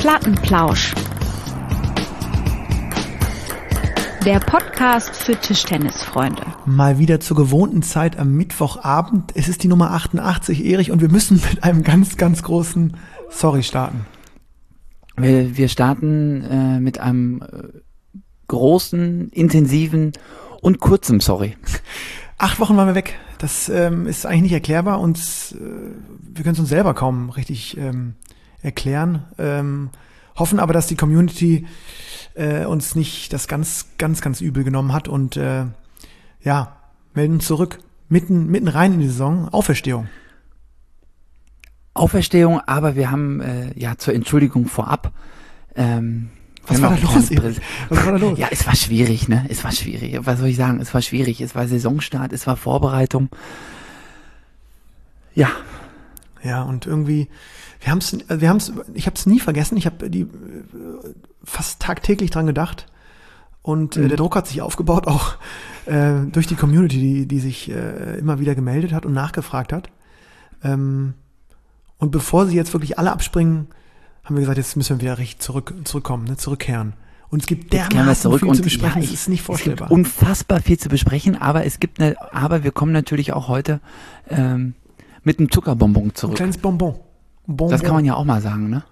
Plattenplausch. Der Podcast für Tischtennisfreunde. Mal wieder zur gewohnten Zeit am Mittwochabend. Es ist die Nummer 88, Erich, und wir müssen mit einem ganz, ganz großen Sorry starten. Wir starten mit einem großen, intensiven und kurzen Sorry. 8 Wochen waren wir weg. Das ist eigentlich nicht erklärbar und wir können es uns selber kaum richtig erklären. Hoffen aber, dass die Community uns nicht das ganz, ganz, ganz übel genommen hat und melden zurück. Mitten rein in die Saison. Auferstehung, aber wir haben zur Entschuldigung vorab. Was war da los? Ja, es war schwierig, ne? Es war schwierig. Was soll ich sagen? Es war schwierig. Es war Saisonstart, es war Vorbereitung. Ja. Ja, und irgendwie, ich habe es nie vergessen. Ich habe fast tagtäglich dran gedacht. Und der Druck hat sich aufgebaut, auch durch die Community, die sich immer wieder gemeldet hat und nachgefragt hat. Und bevor sie jetzt wirklich alle abspringen, haben wir gesagt, jetzt müssen wir wieder richtig zurückkommen, ne, zurückkehren. Und es gibt dermaßen viel zu besprechen, es ist nicht vorstellbar. Es gibt unfassbar viel zu besprechen, aber wir kommen natürlich auch heute mit einem Zuckerbonbon zurück. Ein kleines Bonbon. Das kann man ja auch mal sagen, ne?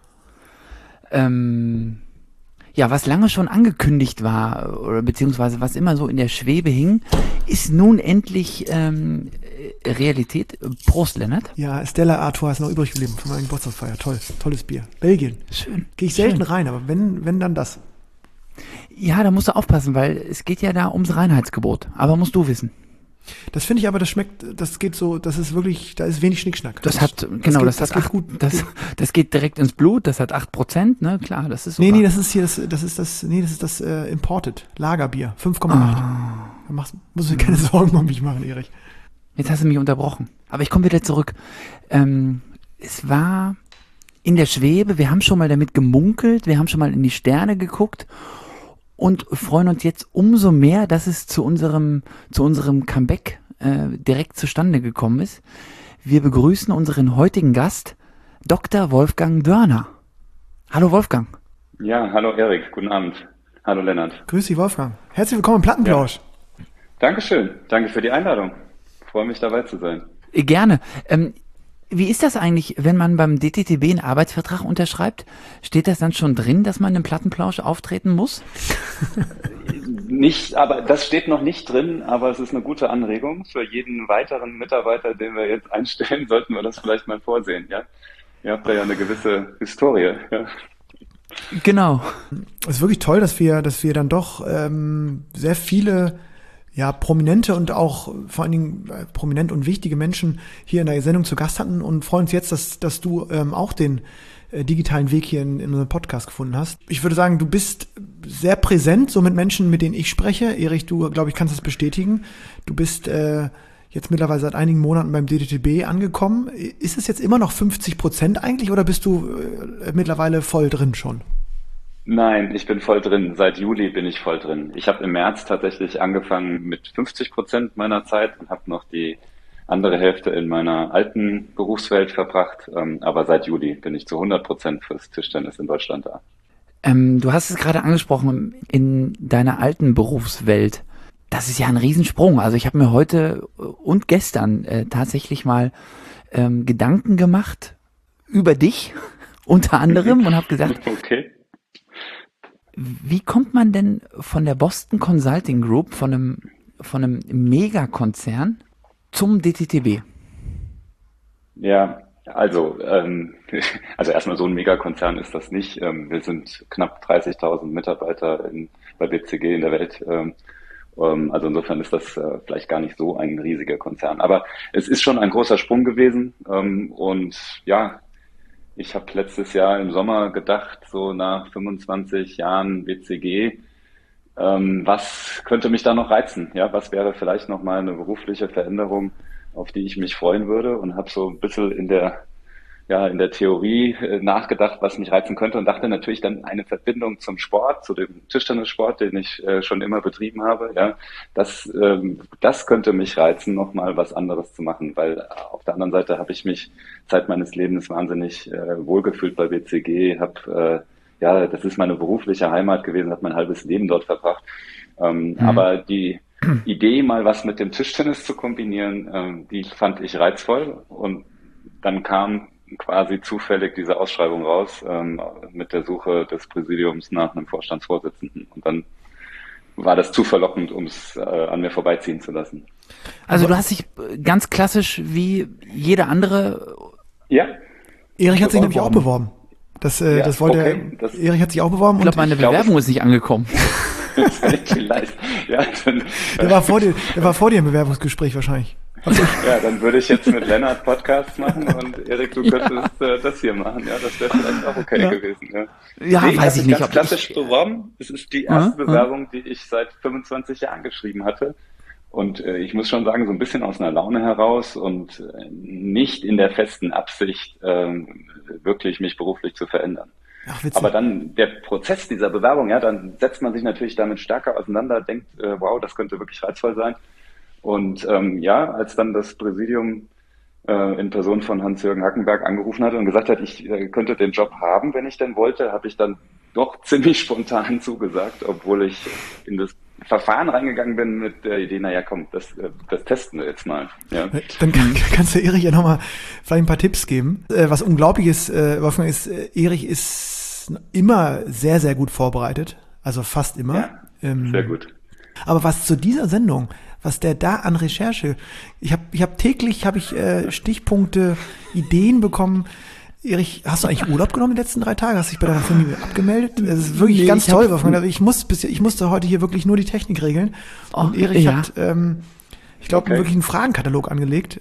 Was lange schon angekündigt war, oder beziehungsweise was immer so in der Schwebe hing, ist nun endlich Realität. Prost, Lennart. Ja, Stella Artois ist noch übrig geblieben von meiner Geburtstagsfeier. Tolles Bier. Belgien. Schön. Gehe ich selten rein, aber wenn dann das. Ja, da musst du aufpassen, weil es geht ja da ums Reinheitsgebot. Aber musst du wissen. Das finde ich aber, das schmeckt, das geht so, das ist wirklich, da ist wenig Schnickschnack. Das geht direkt ins Blut, das hat 8%, ne, klar, das ist super. Nee, das ist das Imported, Lagerbier, 5,8. Da musst du dir keine Sorgen um mich machen, Erich. Jetzt hast du mich unterbrochen, aber ich komme wieder zurück. Es war in der Schwebe, wir haben schon mal damit gemunkelt, wir haben schon mal in die Sterne geguckt und freuen uns jetzt umso mehr, dass es zu unserem Comeback direkt zustande gekommen ist. Wir begrüßen unseren heutigen Gast, Dr. Wolfgang Dörner. Hallo Wolfgang. Ja, hallo Erik, guten Abend. Hallo Lennart. Grüß dich Wolfgang. Herzlich willkommen im Plattenplausch. Ja. Dankeschön, danke für die Einladung. Ich freue mich dabei zu sein. Gerne. Wie ist das eigentlich, wenn man beim DTTB einen Arbeitsvertrag unterschreibt? Steht das dann schon drin, dass man im Plattenplausch auftreten muss? Nicht, aber das steht noch nicht drin, aber es ist eine gute Anregung. Für jeden weiteren Mitarbeiter, den wir jetzt einstellen, sollten wir das vielleicht mal vorsehen, ja? Ihr habt da ja eine gewisse Historie, ja. Genau. Es ist wirklich toll, dass wir dann doch sehr viele prominente und auch vor allen Dingen prominent und wichtige Menschen hier in der Sendung zu Gast hatten und freuen uns jetzt, dass du auch den digitalen Weg hier in unserem Podcast gefunden hast. Ich würde sagen, du bist sehr präsent, so mit Menschen, mit denen ich spreche. Erich, du, glaube ich, kannst das bestätigen. Du bist jetzt mittlerweile seit einigen Monaten beim DTTB angekommen. Ist es jetzt immer noch 50% eigentlich oder bist du mittlerweile voll drin schon? Nein, ich bin voll drin. Seit Juli bin ich voll drin. Ich habe im März tatsächlich angefangen mit 50% meiner Zeit und habe noch die andere Hälfte in meiner alten Berufswelt verbracht. Aber seit Juli bin ich zu 100% fürs Tischtennis in Deutschland da. Du hast es gerade angesprochen, in deiner alten Berufswelt. Das ist ja ein Riesensprung. Also ich habe mir heute und gestern tatsächlich mal Gedanken gemacht über dich unter anderem und habe gesagt, okay. Wie kommt man denn von der Boston Consulting Group, von einem Megakonzern zum DTTB? Ja, also erstmal so ein Megakonzern ist das nicht. Wir sind knapp 30.000 Mitarbeiter bei BCG in der Welt. Also insofern ist das vielleicht gar nicht so ein riesiger Konzern. Aber es ist schon ein großer Sprung gewesen. Und ja, ich habe letztes Jahr im Sommer gedacht, so nach 25 Jahren BCG, was könnte mich da noch reizen? Ja, was wäre vielleicht noch mal eine berufliche Veränderung, auf die ich mich freuen würde? Und habe so ein bisschen in der Theorie nachgedacht, was mich reizen könnte und dachte natürlich dann eine Verbindung zum Sport, zu dem Tischtennissport, den ich schon immer betrieben habe. Ja, das könnte mich reizen, nochmal was anderes zu machen, weil auf der anderen Seite habe ich mich Zeit meines Lebens wahnsinnig wohlgefühlt bei BCG, habe ja, das ist meine berufliche Heimat gewesen, habe mein halbes Leben dort verbracht. Aber die Idee, mal was mit dem Tischtennis zu kombinieren, die fand ich reizvoll. Und dann kam quasi zufällig diese Ausschreibung raus mit der Suche des Präsidiums nach einem Vorstandsvorsitzenden. Und dann war das zu verlockend, um es an mir vorbeiziehen zu lassen. Also du hast dich ganz klassisch wie jeder andere... Ja. Erich hat sich nämlich auch beworben. Das wollte okay, Erich hat sich auch beworben. Ich glaube, meine Bewerbung ist nicht angekommen. Vielleicht. Ja, der war vor dir im Bewerbungsgespräch wahrscheinlich. Ja, dann würde ich jetzt mit Lennart Podcasts machen und Erik, du könntest das hier machen. Ja, das wäre vielleicht auch okay gewesen. Ja, weiß ich nicht. Ganz klassisch beworben. Es ist die erste Bewerbung, die ich seit 25 Jahren geschrieben hatte. Und ich muss schon sagen, so ein bisschen aus einer Laune heraus und nicht in der festen Absicht, wirklich mich beruflich zu verändern. Ach, witzig. Aber dann der Prozess dieser Bewerbung, ja, dann setzt man sich natürlich damit stärker auseinander, denkt, wow, das könnte wirklich reizvoll sein. Und als dann das Präsidium in Person von Hans-Jürgen Hackenberg angerufen hatte und gesagt hat, ich könnte den Job haben, wenn ich denn wollte, habe ich dann doch ziemlich spontan zugesagt, obwohl ich in das Verfahren reingegangen bin mit der Idee, naja, komm, das testen wir jetzt mal. Ja. Dann kannst du Erich ja nochmal vielleicht ein paar Tipps geben. Was unglaublich ist, Wolfgang, ist, Erich ist immer sehr, sehr gut vorbereitet. Also fast immer. Ja, sehr gut. Aber was zu dieser Sendung, was der da an Recherche, ich hab täglich Stichpunkte, Ideen bekommen. Erich, hast du eigentlich Urlaub genommen die letzten 3 Tage? Hast dich bei deiner Familie abgemeldet? Das ist wirklich ganz toll, Wolfgang. Ich musste heute hier wirklich nur die Technik regeln. Und Erich hat, ich glaube, wirklich einen Fragenkatalog angelegt.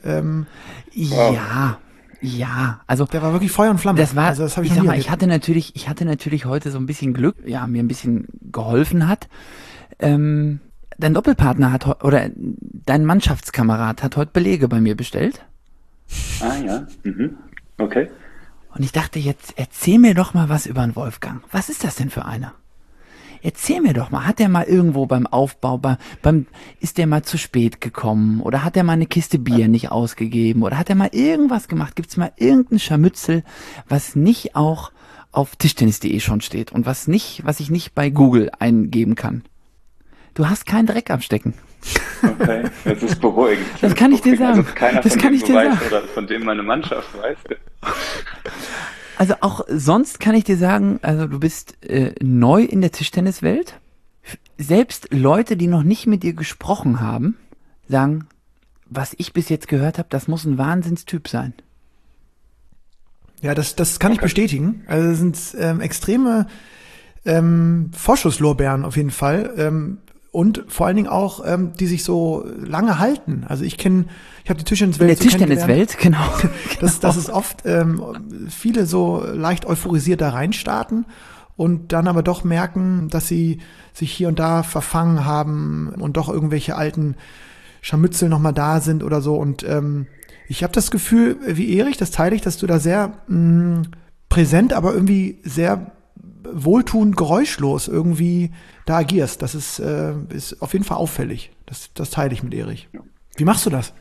Ja, also der war wirklich Feuer und Flamme. Das war, also das hab ich noch sag nie mal, ich hatte natürlich heute so ein bisschen Glück, ja, mir ein bisschen geholfen hat. Dein Doppelpartner dein Mannschaftskamerad hat heute Belege bei mir bestellt. Ah ja, okay. Und ich dachte, jetzt erzähl mir doch mal was über den Wolfgang. Was ist das denn für einer? Erzähl mir doch mal, hat der mal irgendwo beim Aufbau, ist der mal zu spät gekommen? Oder hat der mal eine Kiste Bier nicht ausgegeben? Oder hat er mal irgendwas gemacht? Gibt's mal irgendein Scharmützel, was nicht auch auf Tischtennis.de schon steht und was ich nicht bei Google eingeben kann? Du hast keinen Dreck am Stecken. Okay, das ist beruhigend. Das kann ich dir sagen. Also keiner das von kann dem ich dir weiß sagen. oder von dem meine Mannschaft weiß. Also auch sonst kann ich dir sagen, also du bist neu in der Tischtenniswelt. Selbst Leute, die noch nicht mit dir gesprochen haben, sagen, was ich bis jetzt gehört habe, das muss ein Wahnsinnstyp sein. Ja, das kann ich bestätigen. Also das sind extreme Vorschusslorbeeren auf jeden Fall. Und vor allen Dingen auch, die sich so lange halten. Also ich habe die Tischtenniswelt. In der Tischtenniswelt, genau. Das ist oft viele so leicht euphorisiert da reinstarten und dann aber doch merken, dass sie sich hier und da verfangen haben und doch irgendwelche alten Scharmützel nochmal da sind oder so. Und ich habe das Gefühl, wie Erich, das teile ich, dass du da sehr präsent, aber irgendwie sehr wohltuend, geräuschlos irgendwie da agierst. Das ist auf jeden Fall auffällig. Das teile ich mit Erich. Wie machst du das?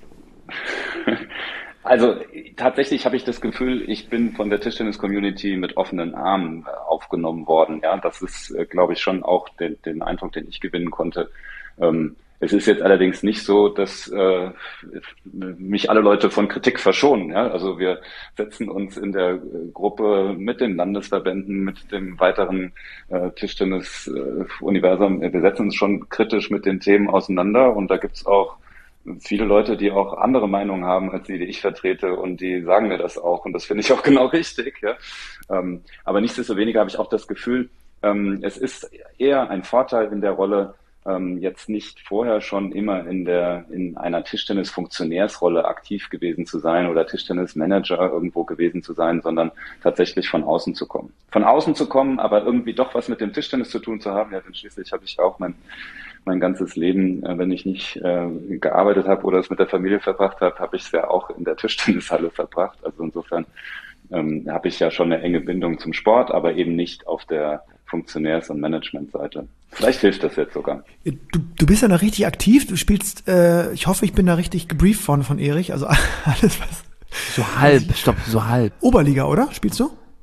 Also tatsächlich habe ich das Gefühl, ich bin von der Tischtennis-Community mit offenen Armen aufgenommen worden. Ja, das ist, glaube ich, schon auch den Eindruck, den ich gewinnen konnte. Es ist jetzt allerdings nicht so, dass mich alle Leute von Kritik verschonen. Ja? Also wir setzen uns in der Gruppe mit den Landesverbänden, mit dem weiteren Tischtennis-Universum, wir setzen uns schon kritisch mit den Themen auseinander und da gibt's auch viele Leute, die auch andere Meinungen haben als die ich vertrete und die sagen mir das auch und das finde ich auch genau richtig. Ja? Aber nichtsdestoweniger habe ich auch das Gefühl, es ist eher ein Vorteil in der Rolle, jetzt nicht vorher schon immer in einer Tischtennis-Funktionärsrolle aktiv gewesen zu sein oder Tischtennis-Manager irgendwo gewesen zu sein, sondern tatsächlich von außen zu kommen. Von außen zu kommen, aber irgendwie doch was mit dem Tischtennis zu tun zu haben, ja, denn schließlich habe ich auch mein ganzes Leben, wenn ich nicht gearbeitet habe oder es mit der Familie verbracht habe, habe ich es ja auch in der Tischtennishalle verbracht. Also insofern habe ich ja schon eine enge Bindung zum Sport, aber eben nicht auf der Funktionärs- und Managementseite. Vielleicht hilft das jetzt sogar. Du bist ja noch richtig aktiv. Du spielst, ich hoffe, ich bin da richtig gebrieft worden von Erich. Also alles was. So halb. Oberliga, oder? Spielst du?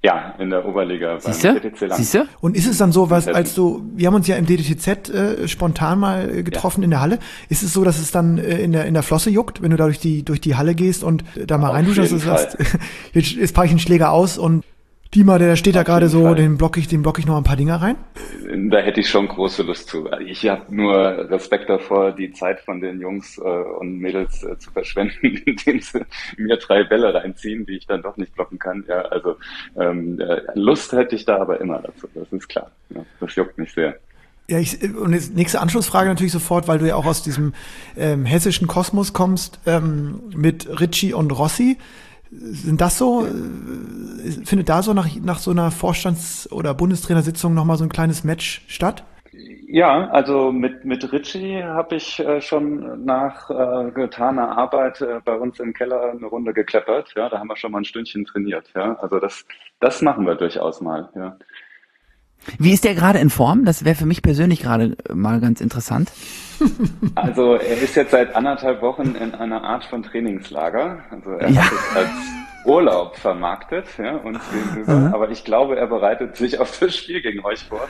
Ja, in der Oberliga beim Siehste? DTC Lang. Siehste? Und ist es dann so, wir haben uns ja im DTTZ spontan mal getroffen in der Halle. Ist es so, dass es dann in der Flosse juckt, wenn du da durch die Halle gehst und da mal rein dass du sagst, jetzt packe ich einen Schläger aus und Dima, der steht da gerade so, den block ich noch ein paar Dinger rein? Da hätte ich schon große Lust zu. Ich habe nur Respekt davor, die Zeit von den Jungs und Mädels zu verschwenden, indem sie mir 3 Bälle reinziehen, die ich dann doch nicht blocken kann. Ja, also Lust hätte ich da aber immer dazu, das ist klar. Ja, das juckt mich sehr. Ja, und jetzt nächste Anschlussfrage natürlich sofort, weil du ja auch aus diesem hessischen Kosmos kommst, mit Ritchie und Rossi. Sind das so, findet da so nach so einer Vorstands- oder Bundestrainersitzung nochmal so ein kleines Match statt? Ja, also mit Ritchie habe ich schon nach getaner Arbeit bei uns im Keller eine Runde gekleppert. Ja, da haben wir schon mal ein Stündchen trainiert. Ja, also das machen wir durchaus mal. Ja. Wie ist der gerade in Form? Das wäre für mich persönlich gerade mal ganz interessant. Also er ist jetzt seit 1,5 Wochen in einer Art von Trainingslager. Also er hat es als Urlaub vermarktet, ja, uns gegenüber. Aber ich glaube, er bereitet sich auf das Spiel gegen euch vor.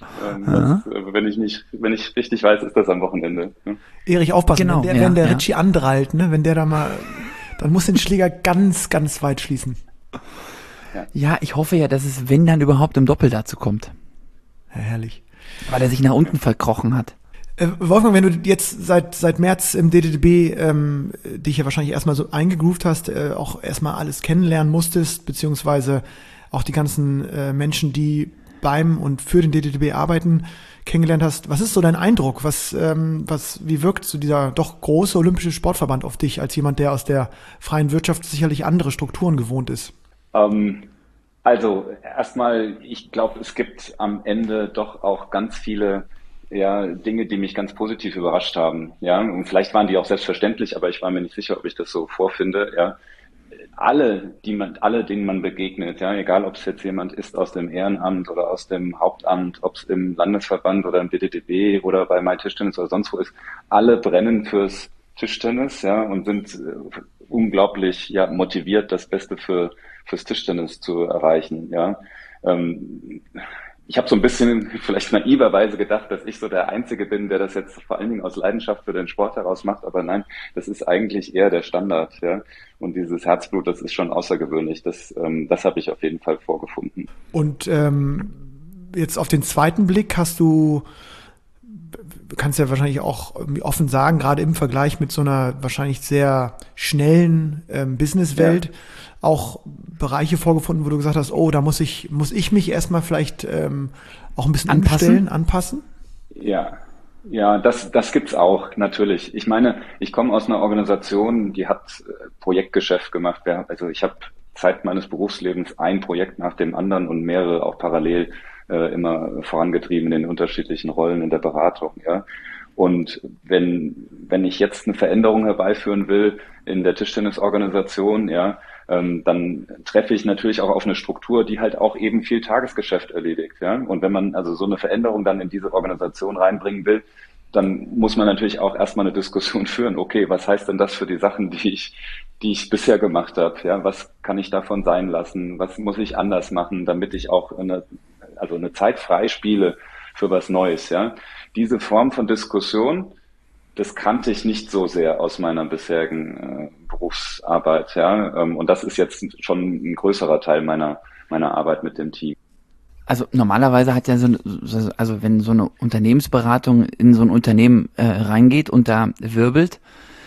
Wenn ich richtig weiß, ist das am Wochenende. Ja. Erich, aufpassen, Genau, wenn der Ritchie andrallt, ne, wenn der da mal, dann muss den Schläger ganz, ganz weit schließen. Ja, ich hoffe ja, dass es, wenn dann überhaupt im Doppel dazu kommt. Ja, herrlich. Weil er sich nach unten verkrochen hat. Wolfgang, wenn du jetzt seit März im DDB dich ja wahrscheinlich erstmal so eingegroovt hast, auch erstmal alles kennenlernen musstest, beziehungsweise auch die ganzen Menschen, die beim und für den DDB arbeiten, kennengelernt hast. Was ist so dein Eindruck? Wie wirkt so dieser doch große olympische Sportverband auf dich als jemand, der aus der freien Wirtschaft sicherlich andere Strukturen gewohnt ist? Also erstmal, ich glaube, es gibt am Ende doch auch ganz viele Dinge, die mich ganz positiv überrascht haben. Ja, und vielleicht waren die auch selbstverständlich, aber ich war mir nicht sicher, ob ich das so vorfinde. Ja, alle, denen man begegnet, ja, egal ob es jetzt jemand ist aus dem Ehrenamt oder aus dem Hauptamt, ob es im Landesverband oder im DDB oder bei MyTischtennis oder sonst wo ist, alle brennen fürs Tischtennis, ja, und sind unglaublich motiviert, das Beste fürs Tischtennis zu erreichen. Ja, ich habe so ein bisschen vielleicht naiverweise gedacht, dass ich so der Einzige bin, der das jetzt vor allen Dingen aus Leidenschaft für den Sport heraus macht, aber nein, das ist eigentlich eher der Standard, ja. Und dieses Herzblut, das ist schon außergewöhnlich. Das habe ich auf jeden Fall vorgefunden. Und jetzt auf den zweiten Blick du kannst ja wahrscheinlich auch offen sagen, gerade im Vergleich mit so einer wahrscheinlich sehr schnellen Businesswelt, auch Bereiche vorgefunden, wo du gesagt hast, oh, da muss ich mich erstmal vielleicht auch ein bisschen anpassen? Ja, das gibt's auch, natürlich. Ich meine, ich komme aus einer Organisation, die hat Projektgeschäft gemacht. Also ich habe Zeit meines Berufslebens ein Projekt nach dem anderen und mehrere auch parallel immer vorangetrieben in den unterschiedlichen Rollen in der Beratung, ja. Und wenn ich jetzt eine Veränderung herbeiführen will in der Tischtennisorganisation, ja, dann treffe ich natürlich auch auf eine Struktur, die halt auch eben viel Tagesgeschäft erledigt, ja. Und wenn man also so eine Veränderung dann in diese Organisation reinbringen will, dann muss man natürlich auch erstmal eine Diskussion führen. Okay, was heißt denn das für die Sachen, die ich bisher gemacht habe? Ja, was kann ich davon sein lassen? Was muss ich anders machen, damit ich auch eine Zeit freispiele für was Neues? Ja, diese Form von Diskussion, das kannte ich nicht so sehr aus meiner bisherigen Berufsarbeit. Ja, und das ist jetzt schon ein größerer Teil meiner Arbeit mit dem Team. Also normalerweise hat ja also wenn so eine Unternehmensberatung in so ein Unternehmen reingeht und da wirbelt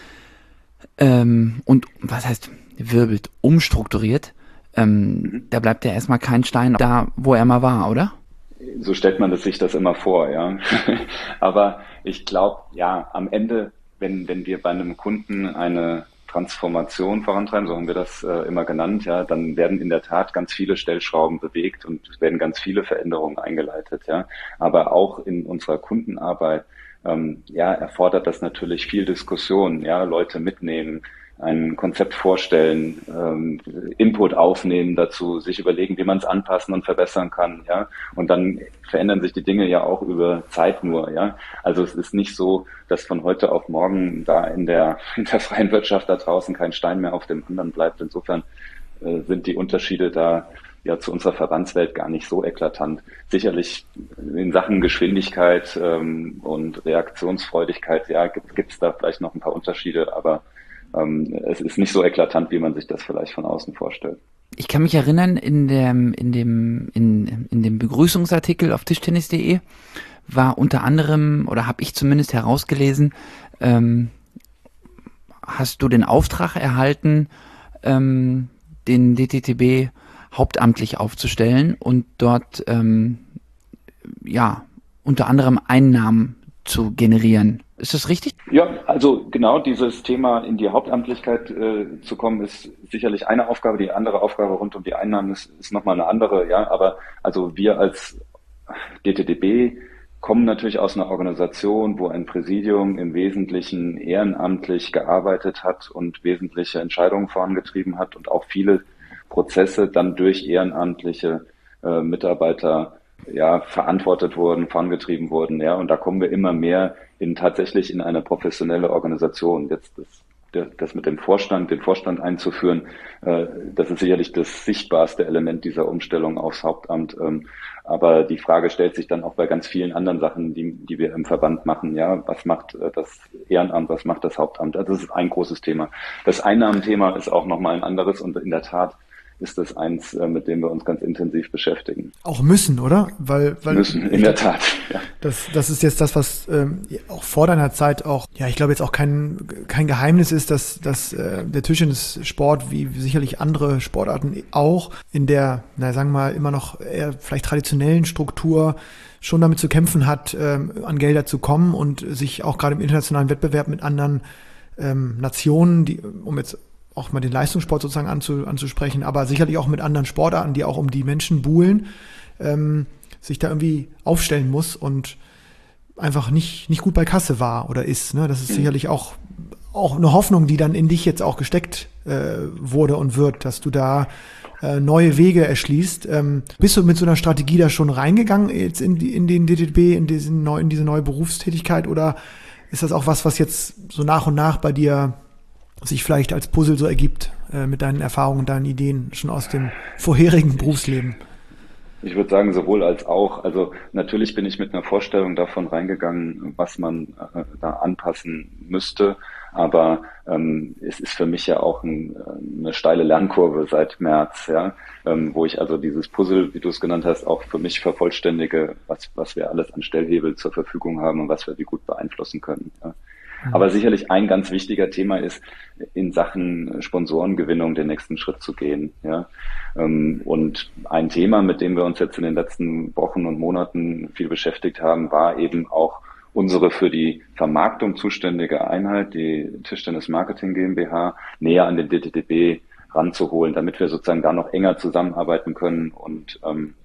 und was heißt wirbelt, umstrukturiert, da bleibt ja erstmal kein Stein da, wo er mal war, oder? So stellt man sich das immer vor, ja. Aber ich glaube, ja, am Ende, wenn wir bei einem Kunden eine Transformation vorantreiben, so haben wir das immer genannt, ja, dann werden in der Tat ganz viele Stellschrauben bewegt und es werden ganz viele Veränderungen eingeleitet, ja. Aber auch in unserer Kundenarbeit, erfordert das natürlich viel Diskussion, ja, Leute mitnehmen, ein Konzept vorstellen, Input aufnehmen dazu, sich überlegen, wie man es anpassen und verbessern kann, ja. Und dann verändern sich die Dinge ja auch über Zeit nur, ja. Also es ist nicht so, dass von heute auf morgen da in der freien Wirtschaft da draußen kein Stein mehr auf dem anderen bleibt. Insofern sind die Unterschiede da ja zu unserer Verbandswelt gar nicht so eklatant. Sicherlich in Sachen Geschwindigkeit und Reaktionsfreudigkeit, ja, gibt's da vielleicht noch ein paar Unterschiede, aber es ist nicht so eklatant, wie man sich das vielleicht von außen vorstellt. Ich kann mich erinnern, in dem Begrüßungsartikel auf tischtennis.de war unter anderem, oder habe ich zumindest herausgelesen, hast du den Auftrag erhalten, den DTTB hauptamtlich aufzustellen und dort unter anderem Einnahmen zu generieren. Ist das richtig? Ja, also genau dieses Thema in die Hauptamtlichkeit zu kommen, ist sicherlich eine Aufgabe. Die andere Aufgabe rund um die Einnahmen ist nochmal eine andere. Ja, aber also wir als DTTB kommen natürlich aus einer Organisation, wo ein Präsidium im Wesentlichen ehrenamtlich gearbeitet hat und wesentliche Entscheidungen vorangetrieben hat und auch viele Prozesse dann durch ehrenamtliche Mitarbeiter verantwortet wurden, vorangetrieben wurden, ja, und da kommen wir immer mehr tatsächlich in eine professionelle Organisation. Jetzt das mit dem Vorstand, den Vorstand einzuführen, das ist sicherlich das sichtbarste Element dieser Umstellung aufs Hauptamt. Aber die Frage stellt sich dann auch bei ganz vielen anderen Sachen, die wir im Verband machen. Ja, was macht das Ehrenamt, was macht das Hauptamt? Also das ist ein großes Thema. Das Einnahmenthema ist auch nochmal ein anderes und in der Tat ist das eins, mit dem wir uns ganz intensiv beschäftigen. Auch müssen, oder? Weil müssen, in der Tat. Ja. Das ist jetzt das, was auch vor deiner Zeit auch, ja, ich glaube jetzt auch kein Geheimnis ist, dass der Tischtennissport, wie sicherlich andere Sportarten auch, in der, sagen wir mal, immer noch eher vielleicht traditionellen Struktur schon damit zu kämpfen hat, an Gelder zu kommen und sich auch gerade im internationalen Wettbewerb mit anderen Nationen, die, um jetzt auch mal den Leistungssport sozusagen anzusprechen, aber sicherlich auch mit anderen Sportarten, die auch um die Menschen buhlen, sich da irgendwie aufstellen muss und einfach nicht gut bei Kasse war oder ist. Ne? Das ist sicherlich auch eine Hoffnung, die dann in dich jetzt auch gesteckt wurde und wird, dass du da neue Wege erschließt. Bist du mit so einer Strategie da schon reingegangen jetzt in den DTB, in diese neue Berufstätigkeit, oder ist das auch was jetzt so nach und nach bei dir sich vielleicht als Puzzle so ergibt, mit deinen Erfahrungen, deinen Ideen schon aus dem vorherigen Berufsleben? Ich würde sagen, sowohl als auch. Also natürlich bin ich mit einer Vorstellung davon reingegangen, was man da anpassen müsste. Aber es ist für mich ja auch eine steile Lernkurve seit März, ja, wo ich also dieses Puzzle, wie du es genannt hast, auch für mich vervollständige, was wir alles an Stellhebel zur Verfügung haben und was wir wie gut beeinflussen können. Ja. Aber sicherlich ein ganz wichtiger Thema ist, in Sachen Sponsorengewinnung den nächsten Schritt zu gehen. Ja. Und ein Thema, mit dem wir uns jetzt in den letzten Wochen und Monaten viel beschäftigt haben, war eben auch unsere für die Vermarktung zuständige Einheit, die Tischtennis Marketing GmbH, näher an den DTTB ranzuholen, damit wir sozusagen da noch enger zusammenarbeiten können und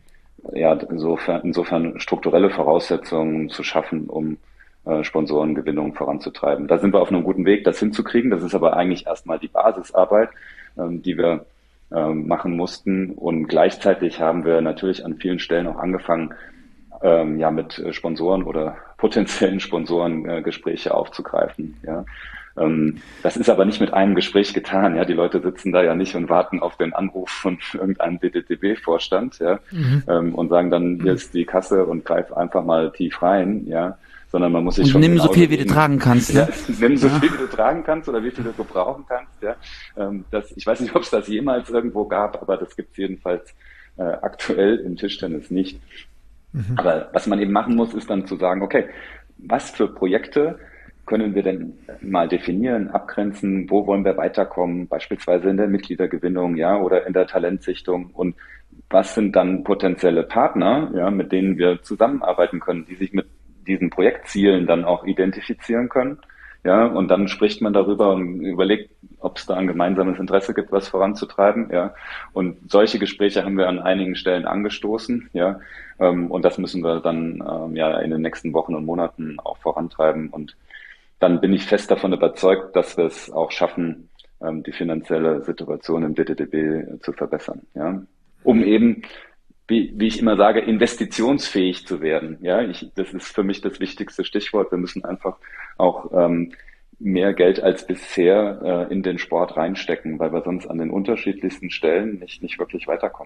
insofern strukturelle Voraussetzungen zu schaffen, um Sponsorengewinnung voranzutreiben. Da sind wir auf einem guten Weg, das hinzukriegen. Das ist aber eigentlich erstmal die Basisarbeit, die wir machen mussten. Und gleichzeitig haben wir natürlich an vielen Stellen auch angefangen, mit Sponsoren oder potenziellen Sponsoren Gespräche aufzugreifen. Ja. Das ist aber nicht mit einem Gespräch getan. Ja, die Leute sitzen da ja nicht und warten auf den Anruf von irgendeinem DTTB-Vorstand, ja, und sagen dann, hier ist die Kasse und greif einfach mal tief rein, ja. Sondern man muss sich schon. Nimm so viel, wie du tragen kannst. Ja, nimm so viel, wie du tragen kannst oder wie viel du gebrauchen kannst. Ja, ich weiß nicht, ob es das jemals irgendwo gab, aber das gibt es jedenfalls aktuell im Tischtennis nicht. Aber was man eben machen muss, ist dann zu sagen, okay, was für Projekte können wir denn mal definieren, abgrenzen, wo wollen wir weiterkommen, beispielsweise in der Mitgliedergewinnung, ja, oder in der Talentsichtung, und was sind dann potenzielle Partner, ja, mit denen wir zusammenarbeiten können, die sich mit diesen Projektzielen dann auch identifizieren können, ja, und dann spricht man darüber und überlegt, ob es da ein gemeinsames Interesse gibt, was voranzutreiben, ja, und solche Gespräche haben wir an einigen Stellen angestoßen, ja, und das müssen wir dann in den nächsten Wochen und Monaten auch vorantreiben, und dann bin ich fest davon überzeugt, dass wir es auch schaffen, die finanzielle Situation im DTTB zu verbessern, ja, um eben, wie ich immer sage, investitionsfähig zu werden. Ja, das ist für mich das wichtigste Stichwort. Wir müssen einfach auch mehr Geld als bisher in den Sport reinstecken, weil wir sonst an den unterschiedlichsten Stellen nicht wirklich weiterkommen.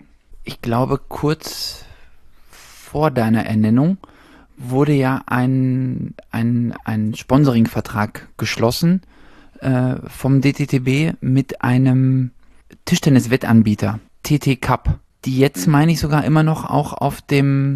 ich glaube, kurz vor deiner Ernennung wurde ja ein Sponsoringvertrag geschlossen vom DTTB mit einem Tischtennis-Wettanbieter, TT Cup, die jetzt, meine ich, sogar immer noch auch auf der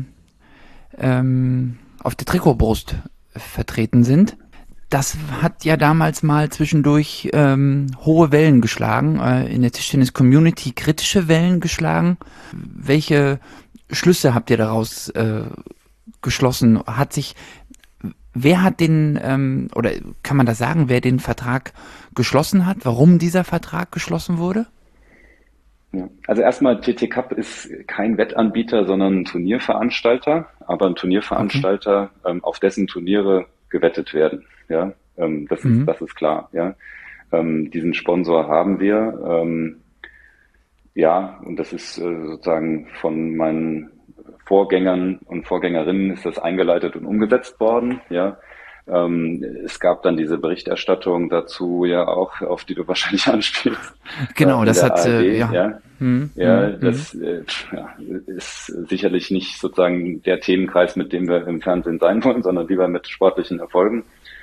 Trikotbrust vertreten sind. Das hat ja damals mal zwischendurch hohe Wellen geschlagen, in der Tischtennis-Community kritische Wellen geschlagen. Welche Schlüsse habt ihr daraus geschlossen? Wer hat den, oder kann man das sagen, wer den Vertrag geschlossen hat? Warum dieser Vertrag geschlossen wurde? Ja. Also erstmal, TT Cup ist kein Wettanbieter, sondern ein Turnierveranstalter, aber ein Turnierveranstalter, auf dessen Turniere gewettet werden. Ja, das ist klar. Ja, diesen Sponsor haben wir. Ja, und das ist sozusagen von meinen Vorgängern und Vorgängerinnen ist das eingeleitet und umgesetzt worden. Ja, es gab dann diese Berichterstattung dazu ja auch, auf die du wahrscheinlich anspielst. Genau, das hat ARD, das ist sicherlich nicht sozusagen der Themenkreis, mit dem wir im Fernsehen sein wollen, sondern lieber mit sportlichen Erfolgen.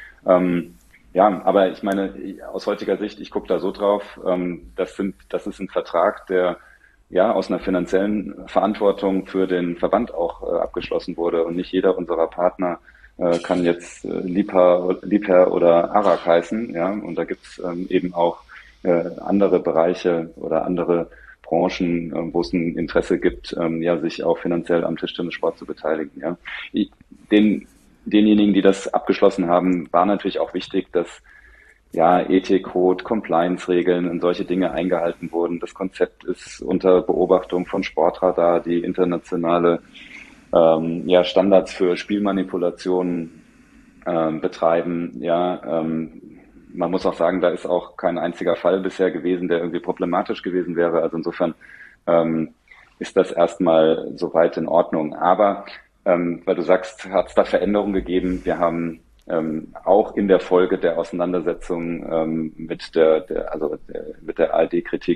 Aber ich meine, aus heutiger Sicht, ich gucke da so drauf, das ist ein Vertrag, der aus einer finanziellen Verantwortung für den Verband auch abgeschlossen wurde, und nicht jeder unserer Partner kann jetzt Liebherr oder Arak heißen, ja, und da gibt's eben auch andere Bereiche oder andere Branchen, wo es ein Interesse gibt, sich auch finanziell am Tischtennissport zu beteiligen. Ja. Denjenigen, die das abgeschlossen haben, war natürlich auch wichtig, dass Ethikcode, Compliance-Regeln und solche Dinge eingehalten wurden. Das Konzept ist unter Beobachtung von Sportradar, die internationale Standards für Spielmanipulationen betreiben. Man muss auch sagen, da ist auch kein einziger Fall bisher gewesen, der irgendwie problematisch gewesen wäre. Also insofern ist das erstmal soweit in Ordnung. Aber weil du sagst, hat es da Veränderungen gegeben. Wir haben auch in der Folge der Auseinandersetzung mit der ARD-Kritik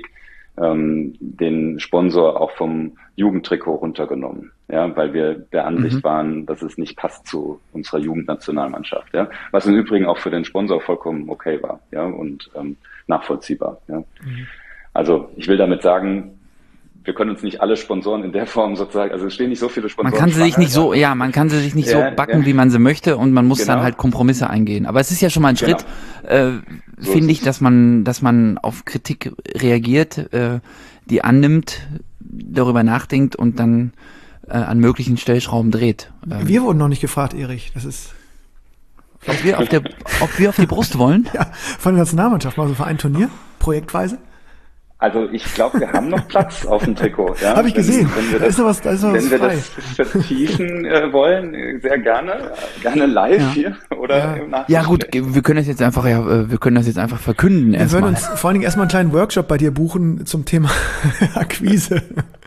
den Sponsor auch vom Jugendtrikot runtergenommen, weil wir der Ansicht waren, dass es nicht passt zu unserer Jugendnationalmannschaft, was im Übrigen auch für den Sponsor vollkommen okay war, und nachvollziehbar. Also ich will damit sagen, wir können uns nicht alle Sponsoren in der Form sozusagen, also es stehen nicht so viele Sponsoren. Man kann sie sich nicht so backen, wie man sie möchte, und man muss dann halt Kompromisse eingehen. Aber es ist ja schon mal ein Schritt, finde ich, dass man auf Kritik reagiert, die annimmt, darüber nachdenkt und dann an möglichen Stellschrauben dreht. Wir wurden noch nicht gefragt, Erich. Das ist ob wir auf die Brust wollen? Ja, von der Nationalmannschaft mal so für ein Turnier, projektweise. Also ich glaube, wir haben noch Platz auf dem Trikot. Ja? Habe ich gesehen. Wenn wir das vertiefen wollen, sehr gerne live hier oder im Nachhinein. Ja gut, wir können das jetzt einfach verkünden. Wir würden uns vor allen Dingen erstmal einen kleinen Workshop bei dir buchen zum Thema Akquise.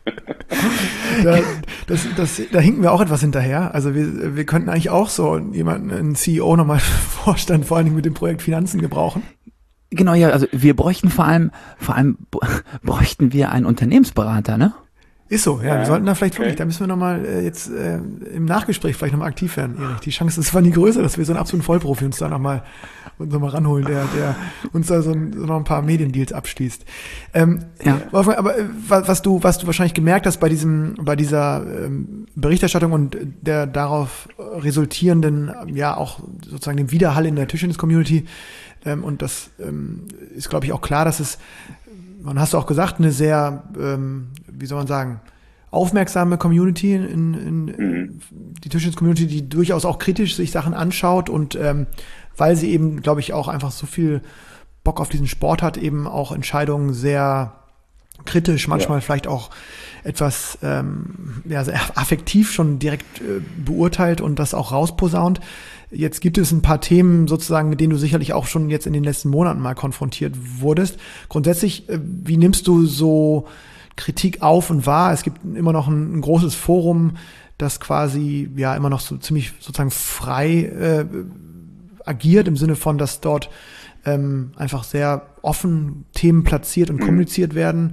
Da hinken wir auch etwas hinterher. Also wir könnten eigentlich auch so einen CEO nochmal Vorstand, vor allen Dingen mit dem Projekt Finanzen gebrauchen. Genau, ja, also wir bräuchten vor allem bräuchten wir einen Unternehmensberater, ne? Ist so, ja, wir sollten da vielleicht wirklich, da müssen wir nochmal jetzt im Nachgespräch vielleicht nochmal aktiv werden, Erich. Die Chance ist zwar nie größer, dass wir so einen absoluten Vollprofi uns da nochmal ranholen, der uns da so noch ein paar Mediendeals abschließt. Wolfgang, aber was du wahrscheinlich gemerkt hast bei dieser Berichterstattung und der darauf resultierenden, auch sozusagen dem Widerhall in der Tischtennis-Community, und das ist, glaube ich, auch klar, dass es, man hast du auch gesagt, eine sehr, wie soll man sagen, aufmerksame Community in die Tischtennis-Community, die durchaus auch kritisch sich Sachen anschaut und weil sie eben, glaube ich, auch einfach so viel Bock auf diesen Sport hat, eben auch Entscheidungen sehr kritisch, manchmal vielleicht auch etwas sehr affektiv schon direkt beurteilt und das auch rausposaunt. Jetzt gibt es ein paar Themen sozusagen, mit denen du sicherlich auch schon jetzt in den letzten Monaten mal konfrontiert wurdest. Grundsätzlich, wie nimmst du so Kritik auf und wahr? Es gibt immer noch ein großes Forum, das quasi immer noch so ziemlich sozusagen frei agiert, im Sinne von, dass dort einfach sehr offen Themen platziert und kommuniziert werden.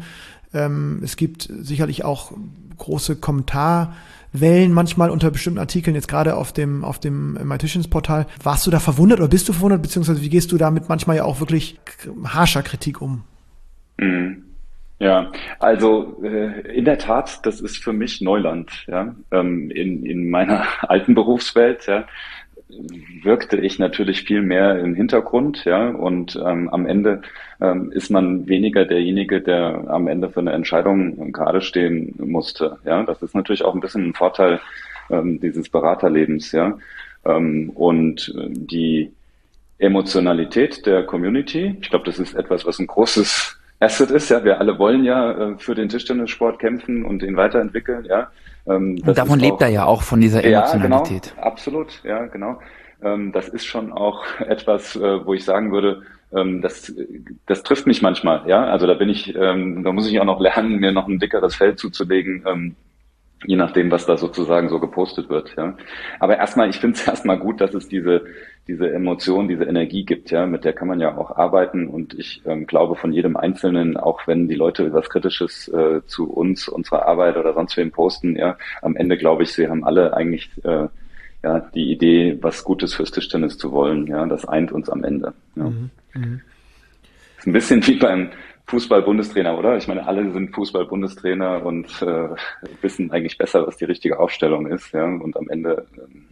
Es gibt sicherlich auch große Kommentarwellen manchmal unter bestimmten Artikeln, jetzt gerade auf dem MyTischens-Portal. Warst du da verwundert oder bist du verwundert, beziehungsweise wie gehst du damit manchmal ja auch wirklich harscher Kritik um? Mhm. Ja, also in der Tat, das ist für mich Neuland. Ja, in meiner alten Berufswelt, ja, wirkte ich natürlich viel mehr im Hintergrund, ja, und am Ende ist man weniger derjenige, der am Ende für eine Entscheidung gerade stehen musste. Ja, das ist natürlich auch ein bisschen ein Vorteil dieses Beraterlebens, ja, und die Emotionalität der Community. Ich glaube, das ist etwas, was ein großes Asset ist. Ja, wir alle wollen ja für den Tischtennissport kämpfen und ihn weiterentwickeln. Ja, und davon lebt er ja auch, von dieser Emotionalität. Ja, genau, absolut. Ja, genau. Das ist schon auch etwas, wo ich sagen würde, das trifft mich manchmal. Ja, also da muss ich auch noch lernen, mir noch ein dickeres Fell zuzulegen. Je nachdem, was da sozusagen so gepostet wird, ja. Aber ich finde es erstmal gut, dass es diese Emotion, diese Energie gibt, ja, mit der kann man ja auch arbeiten und ich glaube von jedem Einzelnen, auch wenn die Leute was Kritisches zu uns, unserer Arbeit oder sonst wem posten, ja, am Ende glaube ich, sie haben alle eigentlich die Idee, was Gutes fürs Tischtennis zu wollen, ja, das eint uns am Ende. Ja. Ist ein bisschen wie beim Fußball-Bundestrainer, oder? Ich meine, alle sind Fußball-Bundestrainer und wissen eigentlich besser, was die richtige Aufstellung ist, ja. Und am Ende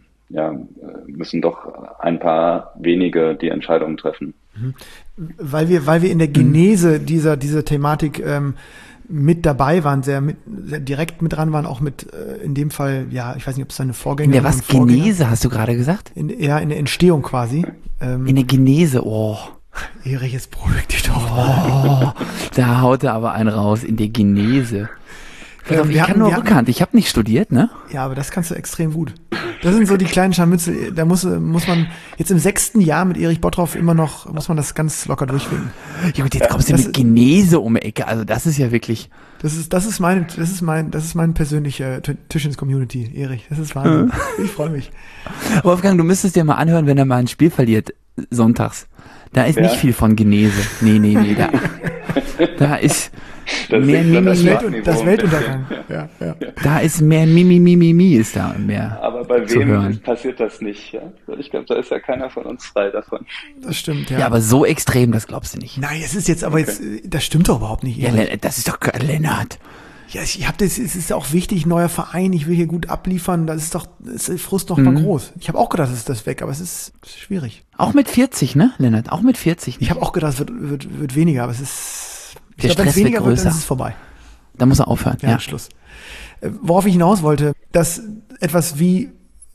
müssen doch ein paar wenige die Entscheidungen treffen. Weil wir in der Genese dieser Thematik mit dabei waren, sehr direkt mit dran waren, auch mit in dem Fall, ja, ich weiß nicht, ob es seine Vorgänger in der was Genese hast du gerade gesagt? In der Entstehung quasi. In der Genese, oh. Erich, jetzt beruhig dich doch mal. Oh, da haut er aber einen raus, in der Genese. Ich kann nur Rückhand, ich habe nicht studiert, ne? Ja, aber das kannst du extrem gut. Das sind so die kleinen Scharmützel, da muss man jetzt im 6. Jahr mit Erich Bottroff muss man das ganz locker durchwinken. Ja gut, jetzt kommst du mit Genese um die Ecke, also das ist ja wirklich... Das ist meine persönliche Tischtennis-Community, Erich, das ist Wahnsinn. Ich freue mich. Wolfgang, du müsstest dir mal anhören, wenn er mal ein Spiel verliert, sonntags. Da ist nicht viel von Genese. Nee, da ist mehr Mimimi. Das Weltuntergang. Ja. Da ist mehr Mimimi ist da mehr. Aber bei wem passiert das nicht? Ja? Ich glaube, da ist ja keiner von uns frei davon. Das stimmt, ja. Ja, aber so extrem, das glaubst du nicht. Nein, es ist jetzt das stimmt doch überhaupt nicht. Ja, das ist doch Lennart. Ja, es ist auch wichtig, neuer Verein, ich will hier gut abliefern, ist Frust noch mal groß. Ich habe auch gedacht, es ist das weg, aber es ist schwierig. Auch mit 40, ne, Lennart? Auch mit 40. Ich habe auch gedacht, es wird weniger, aber es ist... Der Stress wird größer. Dann ist es vorbei. Da muss er aufhören, ja. Schluss. Worauf ich hinaus wollte, dass etwas wie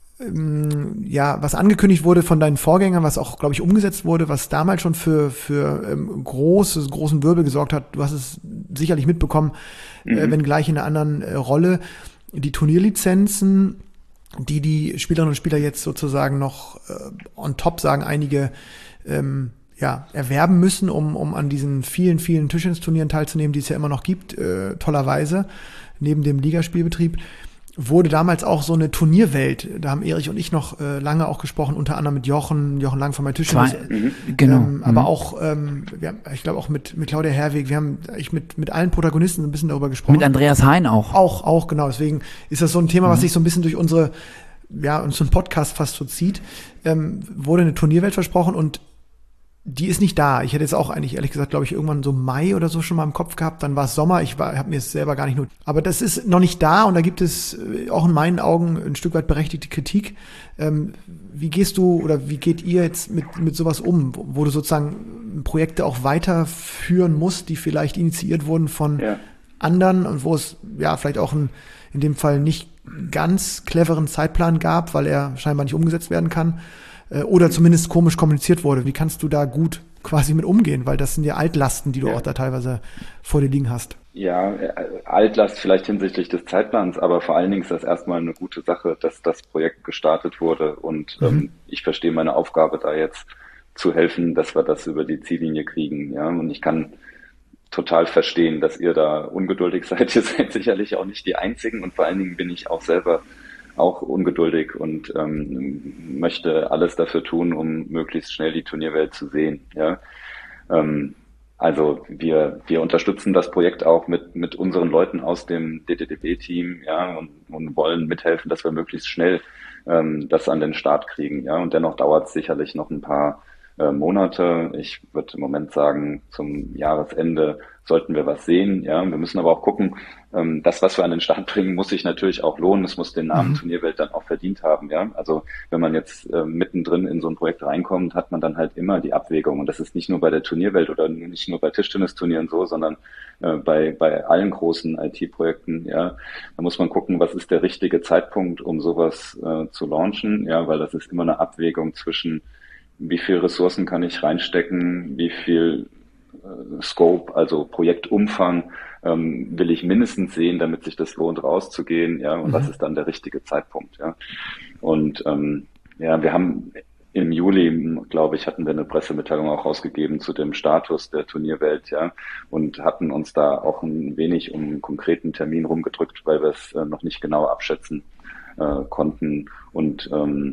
was angekündigt wurde von deinen Vorgängern, was auch, glaube ich, umgesetzt wurde, was damals schon für großen Wirbel gesorgt hat. Du hast es sicherlich mitbekommen, wenngleich in einer anderen Rolle. Die Turnierlizenzen, die Spielerinnen und Spieler jetzt sozusagen noch on top, sagen einige, erwerben müssen, um an diesen vielen, vielen Tischtennisturnieren teilzunehmen, die es ja immer noch gibt, tollerweise, neben dem Ligaspielbetrieb. Wurde damals auch so eine Turnierwelt, da haben Erich und ich noch lange auch gesprochen, unter anderem mit Jochen Lang von MyTischtennis. Genau. Aber auch, ich glaube auch mit Claudia Herweg, wir haben eigentlich mit allen Protagonisten ein bisschen darüber gesprochen. Mit Andreas Hein auch. Auch, genau. Deswegen ist das so ein Thema, was sich so ein bisschen durch unseren Podcast fast so zieht. Wurde eine Turnierwelt versprochen und die ist nicht da. Ich hätte jetzt auch eigentlich, ehrlich gesagt, glaube ich, irgendwann so Mai oder so schon mal im Kopf gehabt. Dann war es Sommer. Habe mir es selber gar nicht nur. Aber das ist noch nicht da und da gibt es auch in meinen Augen ein Stück weit berechtigte Kritik. Wie gehst du oder wie geht ihr jetzt mit sowas um, wo du sozusagen Projekte auch weiterführen musst, die vielleicht initiiert wurden von anderen und wo es vielleicht auch in dem Fall nicht ganz cleveren Zeitplan gab, weil er scheinbar nicht umgesetzt werden kann? Oder zumindest komisch kommuniziert wurde. Wie kannst du da gut quasi mit umgehen? Weil das sind ja Altlasten, die du auch da teilweise vor dir liegen hast. Ja, Altlast vielleicht hinsichtlich des Zeitplans, aber vor allen Dingen ist das erstmal eine gute Sache, dass das Projekt gestartet wurde und ich verstehe meine Aufgabe da jetzt zu helfen, dass wir das über die Ziellinie kriegen. Ja, und ich kann total verstehen, dass ihr da ungeduldig seid. Ihr seid sicherlich auch nicht die Einzigen und vor allen Dingen bin ich auch selber auch ungeduldig und möchte alles dafür tun, um möglichst schnell die Turnierwelt zu sehen. Ja, Also wir unterstützen das Projekt auch mit unseren Leuten aus dem DTDB-Team, ja, und wollen mithelfen, dass wir möglichst schnell das an den Start kriegen, ja. Und dennoch dauert es sicherlich noch ein paar Monate. Ich würde im Moment sagen, zum Jahresende sollten wir was sehen, ja. Wir müssen aber auch gucken, das, was wir an den Start bringen, muss sich natürlich auch lohnen. Es muss den Namen Turnierwelt dann auch verdient haben, ja. Also wenn man jetzt mittendrin in so ein Projekt reinkommt, hat man dann halt immer die Abwägung. Und das ist nicht nur bei der Turnierwelt oder nicht nur bei Tischtennisturnieren so, sondern bei allen großen IT-Projekten, ja. Da muss man gucken, was ist der richtige Zeitpunkt, um sowas zu launchen, ja, weil das ist immer eine Abwägung zwischen, wie viel Ressourcen kann ich reinstecken, wie viel Scope, also Projektumfang, will ich mindestens sehen, damit sich das lohnt, rauszugehen, ja, und was ist dann der richtige Zeitpunkt, ja. Und ja, wir haben im Juli, glaube ich, hatten wir eine Pressemitteilung auch rausgegeben zu dem Status der Turnierwelt, ja, und hatten uns da auch ein wenig um einen konkreten Termin rumgedrückt, weil wir es noch nicht genau abschätzen konnten. Und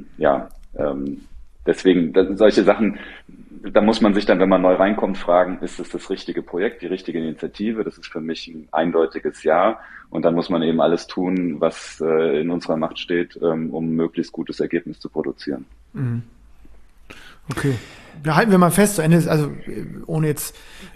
deswegen, solche Sachen, da muss man sich dann, wenn man neu reinkommt, fragen, ist es das richtige Projekt, die richtige Initiative? Das ist für mich ein eindeutiges Ja. Und dann muss man eben alles tun, was in unserer Macht steht, um ein möglichst gutes Ergebnis zu produzieren. Okay. Da halten wir mal fest, zu Ende ist, also ohne jetzt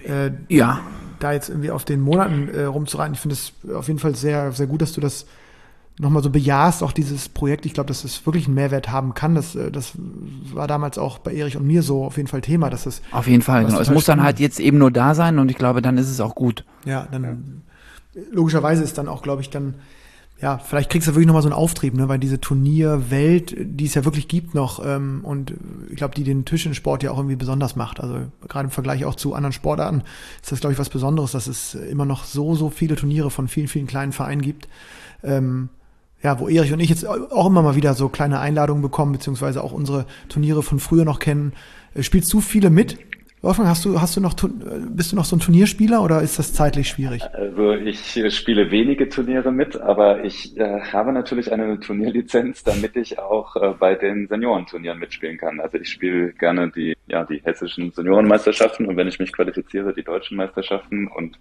da jetzt irgendwie auf den Monaten rumzureiten. Ich finde es auf jeden Fall sehr, sehr gut, dass du das nochmal so bejahst, auch dieses Projekt. Ich glaube, dass es wirklich einen Mehrwert haben kann. Das war damals auch bei Erich und mir so auf jeden Fall Thema, dass es auf jeden Fall, genau. Es muss dann halt jetzt eben nur da sein und ich glaube, dann ist es auch gut. Ja, dann logischerweise ist dann auch, glaube ich, dann ja, vielleicht kriegst du wirklich nochmal so einen Auftrieb, ne, weil diese Turnierwelt, die es ja wirklich gibt noch, und ich glaube, die den Tischtennissport ja auch irgendwie besonders macht. Also gerade im Vergleich auch zu anderen Sportarten ist das, glaube ich, was Besonderes, dass es immer noch so viele Turniere von vielen, vielen kleinen Vereinen gibt. Wo Erich und ich jetzt auch immer mal wieder so kleine Einladungen bekommen, beziehungsweise auch unsere Turniere von früher noch kennen. Spielst du viele mit? Wolfgang, bist du noch so ein Turnierspieler oder ist das zeitlich schwierig? Also ich spiele wenige Turniere mit, aber ich habe natürlich eine Turnierlizenz, damit ich auch bei den Seniorenturnieren mitspielen kann. Also ich spiele gerne die hessischen Seniorenmeisterschaften und wenn ich mich qualifiziere, die deutschen Meisterschaften und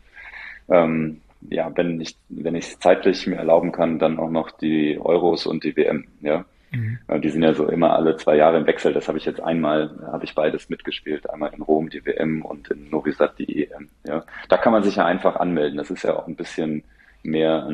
wenn ich es zeitlich mir erlauben kann, dann auch noch die Euros und die WM, ja. Die sind ja so immer alle 2 Jahre im Wechsel. Das habe ich jetzt habe ich beides mitgespielt. Einmal in Rom die WM und in Novi Sad die EM, ja. Da kann man sich ja einfach anmelden. Das ist ja auch ein bisschen mehr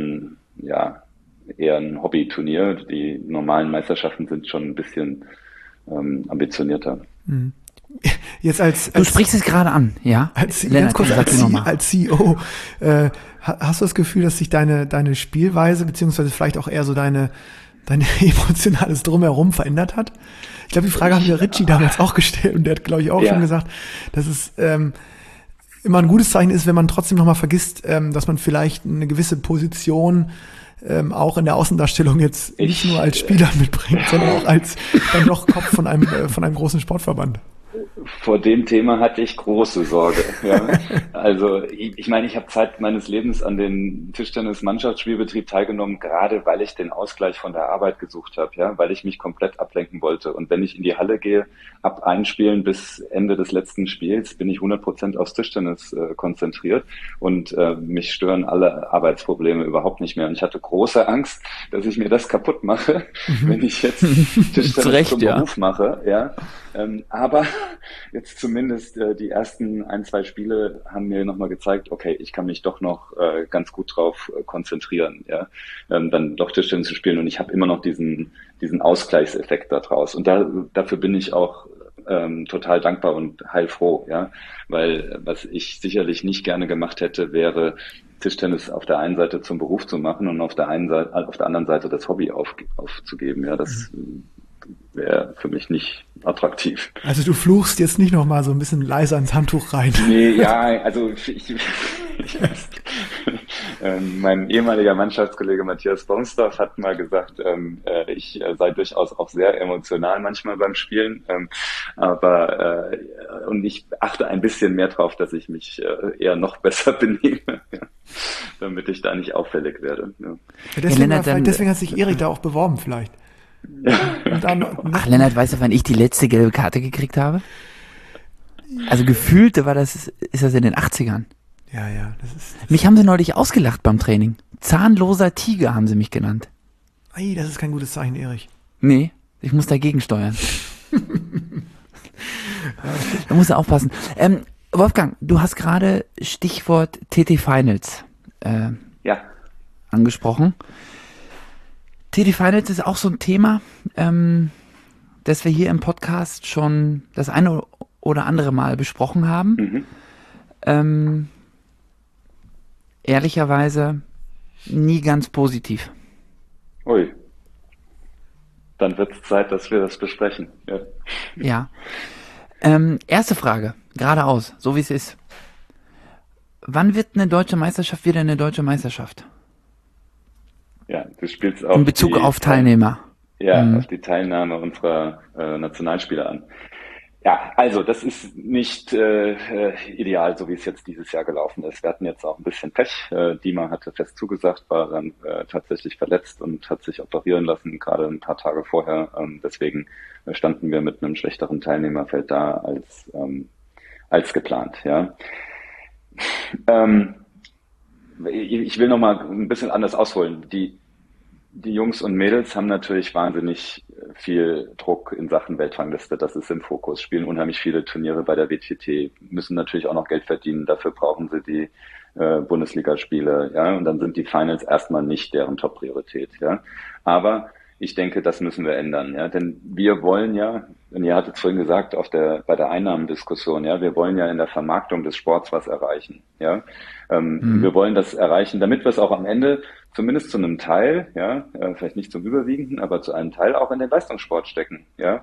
eher ein Hobbyturnier. Die normalen Meisterschaften sind schon ein bisschen ambitionierter. Jetzt du sprichst es gerade an, ja? Ganz kurz, als CEO, hast du das Gefühl, dass sich deine Spielweise, beziehungsweise vielleicht auch eher so dein emotionales Drumherum verändert hat? Ich glaube, die Frage haben wir Richie damals auch gestellt und der hat, glaube ich, auch schon gesagt, dass es immer ein gutes Zeichen ist, wenn man trotzdem nochmal vergisst, dass man vielleicht eine gewisse Position auch in der Außendarstellung jetzt nicht nur als Spieler mitbringt, sondern auch als dann doch Kopf von einem großen Sportverband. Vor dem Thema hatte ich große Sorge. Ja. Also ich meine, ich habe Zeit meines Lebens an den Tischtennis-Mannschaftsspielbetrieb teilgenommen, gerade weil ich den Ausgleich von der Arbeit gesucht habe, ja, weil ich mich komplett ablenken wollte. Und wenn ich in die Halle gehe, ab Einspielen bis Ende des letzten Spiels, bin ich 100% aufs Tischtennis konzentriert und mich stören alle Arbeitsprobleme überhaupt nicht mehr. Und ich hatte große Angst, dass ich mir das kaputt mache, wenn ich jetzt Tischtennis zum Beruf mache, ja. Aber jetzt zumindest die ersten 1-2 Spiele haben mir nochmal gezeigt, okay, ich kann mich doch noch ganz gut drauf konzentrieren, ja, dann doch Tischtennis zu spielen und ich habe immer noch diesen Ausgleichseffekt da draus und dafür bin ich auch total dankbar und heilfroh, ja, weil was ich sicherlich nicht gerne gemacht hätte, wäre Tischtennis auf der einen Seite zum Beruf zu machen und auf der anderen Seite das Hobby aufzugeben, ja, das wäre für mich nicht attraktiv. Also du fluchst jetzt nicht noch mal so ein bisschen leiser ins Handtuch rein. Nee, ja, also mein ehemaliger Mannschaftskollege Matthias Bonsdorf hat mal gesagt, ich sei durchaus auch sehr emotional manchmal beim Spielen, aber und ich achte ein bisschen mehr drauf, dass ich mich eher noch besser benehme, ja, damit ich da nicht auffällig werde. Ja. Ja, deswegen hat sich Erik da auch beworben vielleicht. Ach, Lennart, weißt du, wann ich die letzte gelbe Karte gekriegt habe? Also gefühlt ist das in den 80ern. Ja. Mich haben sie neulich ausgelacht beim Training. Zahnloser Tiger haben sie mich genannt. Ei, das ist kein gutes Zeichen, Erich. Nee, ich muss dagegen steuern. Da musst du aufpassen. Wolfgang, du hast gerade Stichwort TT Finals angesprochen. TT Finals ist auch so ein Thema, das wir hier im Podcast schon das eine oder andere Mal besprochen haben. Ehrlicherweise nie ganz positiv. Ui. Dann wird es Zeit, dass wir das besprechen. Ja. Erste Frage, geradeaus, so wie es ist. Wann wird eine deutsche Meisterschaft wieder eine deutsche Meisterschaft? Ja, du spielst auf in Bezug auf Teilnehmer. Auf die Teilnahme unserer Nationalspieler an. Ja, also das ist nicht ideal, so wie es jetzt dieses Jahr gelaufen ist. Wir hatten jetzt auch ein bisschen Pech. Dima hatte fest zugesagt, war dann tatsächlich verletzt und hat sich operieren lassen, gerade ein paar Tage vorher. Deswegen standen wir mit einem schlechteren Teilnehmerfeld da als geplant. Ja. Ich will noch mal ein bisschen anders ausholen. Die Jungs und Mädels haben natürlich wahnsinnig viel Druck in Sachen Weltrangliste. Das ist im Fokus. Spielen unheimlich viele Turniere bei der WTT, müssen natürlich auch noch Geld verdienen. Dafür brauchen sie die Bundesligaspiele. Ja, und dann sind die Finals erstmal nicht deren Top-Priorität. Ja, aber ich denke, das müssen wir ändern. Ja, denn wir wollen ja, und ihr hattet es vorhin gesagt, bei der Einnahmendiskussion, ja, wir wollen ja in der Vermarktung des Sports was erreichen. Ja, wir wollen das erreichen, damit wir es auch am Ende zumindest zu einem Teil, ja, vielleicht nicht zum überwiegenden, aber zu einem Teil auch in den Leistungssport stecken, ja.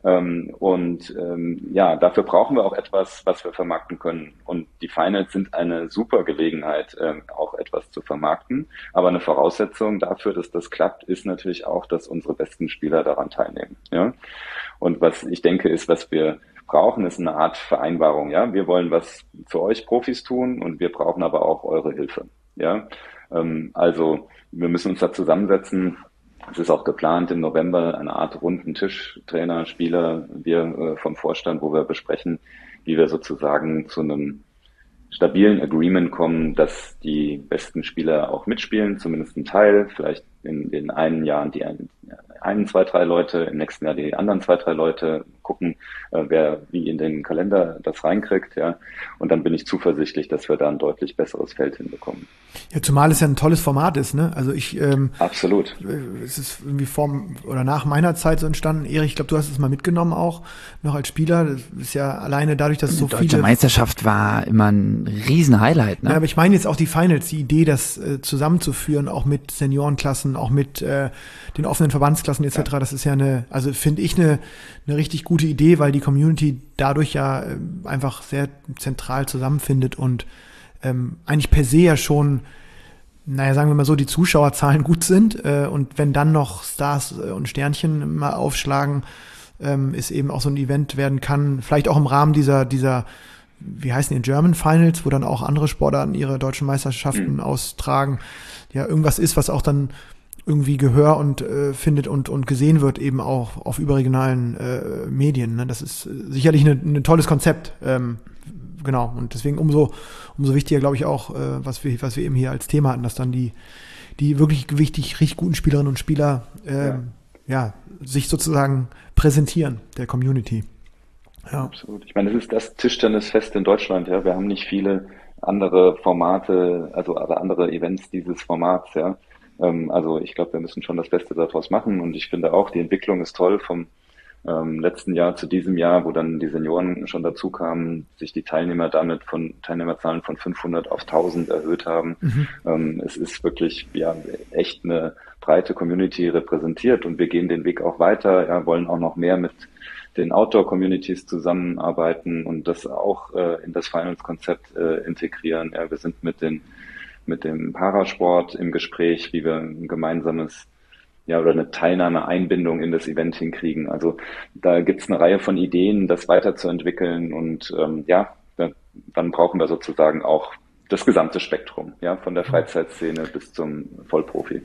Dafür brauchen wir auch etwas, was wir vermarkten können. Und die Finals sind eine super Gelegenheit, auch etwas zu vermarkten. Aber eine Voraussetzung dafür, dass das klappt, ist natürlich auch, dass unsere besten Spieler daran teilnehmen, ja. Und was ich denke, ist, was wir brauchen, ist eine Art Vereinbarung, ja. Wir wollen was für euch Profis tun und wir brauchen aber auch eure Hilfe, ja. Also wir müssen uns da zusammensetzen. Es ist auch geplant im November eine Art runden Tisch, Trainer, Spieler, wir vom Vorstand, wo wir besprechen, wie wir sozusagen zu einem stabilen Agreement kommen, dass die besten Spieler auch mitspielen, zumindest ein Teil, vielleicht in den einen Jahren die einen, zwei, drei Leute, im nächsten Jahr die anderen zwei, drei Leute, gucken, wer wie in den Kalender das reinkriegt, ja. Und dann bin ich zuversichtlich, dass wir da ein deutlich besseres Feld hinbekommen. Ja, zumal es ja ein tolles Format ist, ne? Also absolut. Es ist irgendwie nach meiner Zeit so entstanden. Erich, ich glaube, du hast es mal mitgenommen auch, noch als Spieler. Das ist ja alleine dadurch, dass es so viele... Die Deutsche Meisterschaft war immer ein Riesen-Highlight, ne? Ja, aber ich meine jetzt auch die Finals, die Idee, das zusammenzuführen, auch mit Seniorenklassen, auch mit den offenen Verbandsklassen etc. Ja. Das ist ja finde ich eine richtig gute Idee, weil die Community dadurch ja einfach sehr zentral zusammenfindet und eigentlich per se ja schon, sagen wir mal so, die Zuschauerzahlen gut sind und wenn dann noch Stars und Sternchen mal aufschlagen, ist eben auch so ein Event werden kann, vielleicht auch im Rahmen dieser wie heißen die, German Finals, wo dann auch andere Sportarten ihre deutschen Meisterschaften austragen, ja, irgendwas ist, was auch dann irgendwie Gehör und findet und gesehen wird, eben auch auf überregionalen Medien. Ne? Das ist sicherlich ein tolles Konzept. Genau. Und deswegen umso wichtiger, glaube ich, auch, was wir eben hier als Thema hatten, dass dann die wirklich richtig guten Spielerinnen und Spieler sich sozusagen präsentieren der Community. Ja. Absolut. Ich meine, es ist das Tischtennisfest in Deutschland, ja. Wir haben nicht viele andere Formate, also andere Events dieses Formats, ja. Also ich glaube, wir müssen schon das Beste daraus machen und ich finde auch, die Entwicklung ist toll vom letzten Jahr zu diesem Jahr, wo dann die Senioren schon dazu kamen, sich die Teilnehmer damit von Teilnehmerzahlen von 500 auf 1000 erhöht haben. Es ist wirklich echt eine breite Community repräsentiert und wir gehen den Weg auch weiter, wollen auch noch mehr mit den Outdoor-Communities zusammenarbeiten und das auch in das Finals-Konzept integrieren. Ja, wir sind mit dem Parasport im Gespräch, wie wir ein gemeinsames oder eine Teilnahme, Einbindung in das Event hinkriegen. Also da gibt's eine Reihe von Ideen, das weiterzuentwickeln und dann brauchen wir sozusagen auch das gesamte Spektrum, von der Freizeitszene bis zum Vollprofi.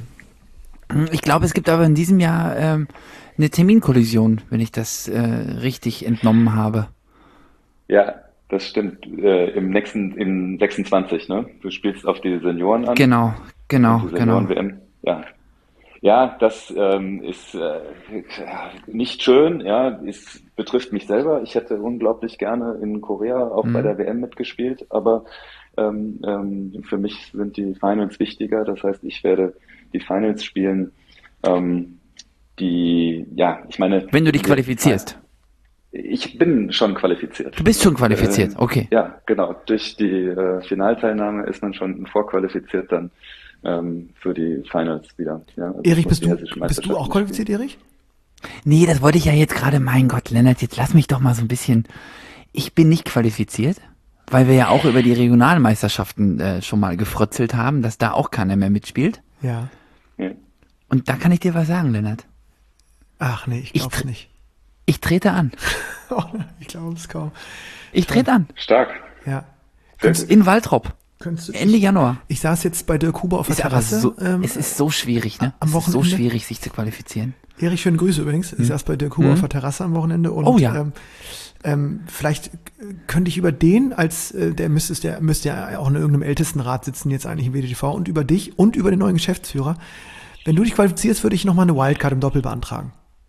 Ich glaube, es gibt aber in diesem Jahr eine Terminkollision, wenn ich das richtig entnommen habe. Ja, das stimmt. Im 26, ne? Du spielst auf die Senioren an Genau, und genau, die genau. Senioren-WM. Ja. Ja, das ist nicht schön. Ja, es betrifft mich selber. Ich hätte unglaublich gerne in Korea auch bei Mhm. der WM mitgespielt, aber für mich sind die Finals wichtiger. Das heißt, ich werde die Finals spielen. Ähm, ich meine, Wenn du dich qualifizierst. ich bin schon qualifiziert. Du bist schon qualifiziert, okay. Ja, genau. Durch die Finalteilnahme ist man schon vorqualifiziert dann für die Finals wieder. Ja, also ich Erich, muss die hessischen bist du Meisterschaften auch spielen. qualifiziert, Erich? Nee, das wollte ich ja jetzt gerade, mein Gott, Lennart, jetzt lass mich doch mal so ein bisschen. Ich bin nicht qualifiziert, weil wir ja auch über die Regionalmeisterschaften schon mal gefrötzelt haben, dass da auch keiner mehr mitspielt. Ja. Ja. Und da kann ich dir was sagen, Lennart. Ach nee, ich glaub's nicht. Ich trete an. Ich glaube es kaum. Ich trete an. Stark. Ja. Sehr Könntest, gut. In Waltrop. könntest du, Ende Januar. ich saß jetzt bei Dirk Huber auf der Ist aber Terrasse. so, es ist so schwierig, ne? am Es ist so Wochenende? schwierig, sich zu qualifizieren. Erich, schöne Grüße übrigens. Ich saß bei Dirk Huber auf der Terrasse am Wochenende und Oh ja. vielleicht könnte ich über den, der müsste ja auch in irgendeinem Ältestenrat sitzen, jetzt eigentlich im WDTV, und über dich und über den neuen Geschäftsführer. Wenn du dich qualifizierst, würde ich nochmal eine Wildcard im Doppel beantragen.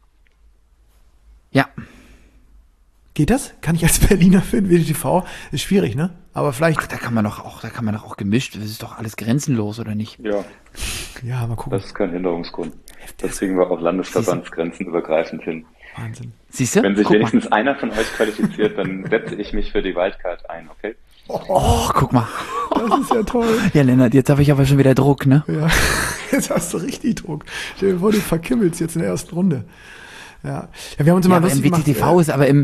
Ja. Geht das? Kann ich als Berliner für den WDTV? Ist schwierig, ne? Aber vielleicht, Ach, da kann man doch auch gemischt. Das ist doch alles grenzenlos, oder nicht? Ja, ja, mal gucken. das ist kein Hinderungsgrund. Das kriegen wir auch landesverbandsgrenzen übergreifend hin. Wahnsinn. Siehst du? Wenn sich Guck mal. wenigstens einer von euch qualifiziert, dann setze ich mich für die Wildcard ein, okay? Oh, guck mal. Das ist ja toll. Ja, Lennart, jetzt habe ich aber schon wieder Druck, ne? Ja, jetzt hast du richtig Druck. Stell dir vor, du verkimmelst jetzt in der ersten Runde. Ja, wir haben uns immer Ja, aber im lustig gemacht. WTTV ist aber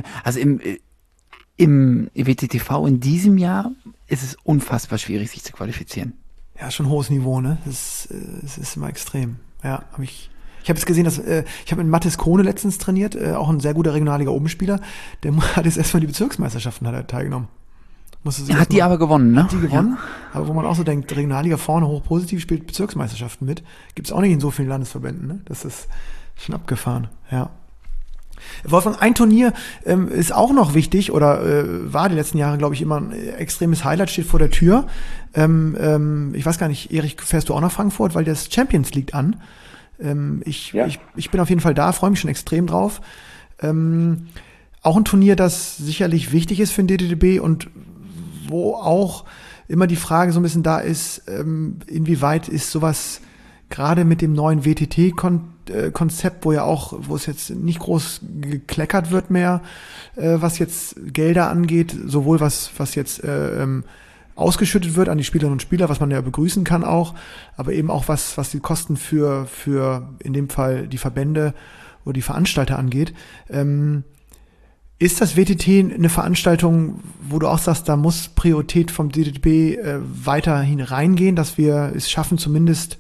im WTTV in diesem Jahr ist es unfassbar schwierig, sich zu qualifizieren. Ja, schon hohes Niveau, ne? Es ist immer extrem. Ja, ich habe jetzt gesehen, dass ich habe mit Mathis Krone letztens trainiert, auch ein sehr guter Regionalliga-Obenspieler. Der hat jetzt erstmal die Bezirksmeisterschaften teilgenommen. Hat die aber gewonnen, ne? Die gewonnen, aber wo man auch so denkt, Regionalliga vorne hoch positiv, spielt Bezirksmeisterschaften mit. Gibt's auch nicht in so vielen Landesverbänden, ne? Das ist schon abgefahren, ja. Wolfgang, ein Turnier ist auch noch wichtig oder war die letzten Jahre, glaube ich, immer ein extremes Highlight, steht vor der Tür. Ich weiß gar nicht, Erich, fährst du auch nach Frankfurt, weil das Champions liegt an. Ich bin auf jeden Fall da, freue mich schon extrem drauf. Auch ein Turnier, das sicherlich wichtig ist für den DTDB und wo auch immer die Frage so ein bisschen da ist, inwieweit ist sowas gerade mit dem neuen WTT-Konzept, wo es jetzt nicht groß gekleckert wird mehr, was jetzt Gelder angeht, sowohl was jetzt ausgeschüttet wird an die Spielerinnen und Spieler, was man ja begrüßen kann auch, aber eben auch was die Kosten für in dem Fall die Verbände oder die Veranstalter angeht. Ist das WTT eine Veranstaltung, wo du auch sagst, da muss Priorität vom DTB weiterhin reingehen, dass wir es schaffen, zumindest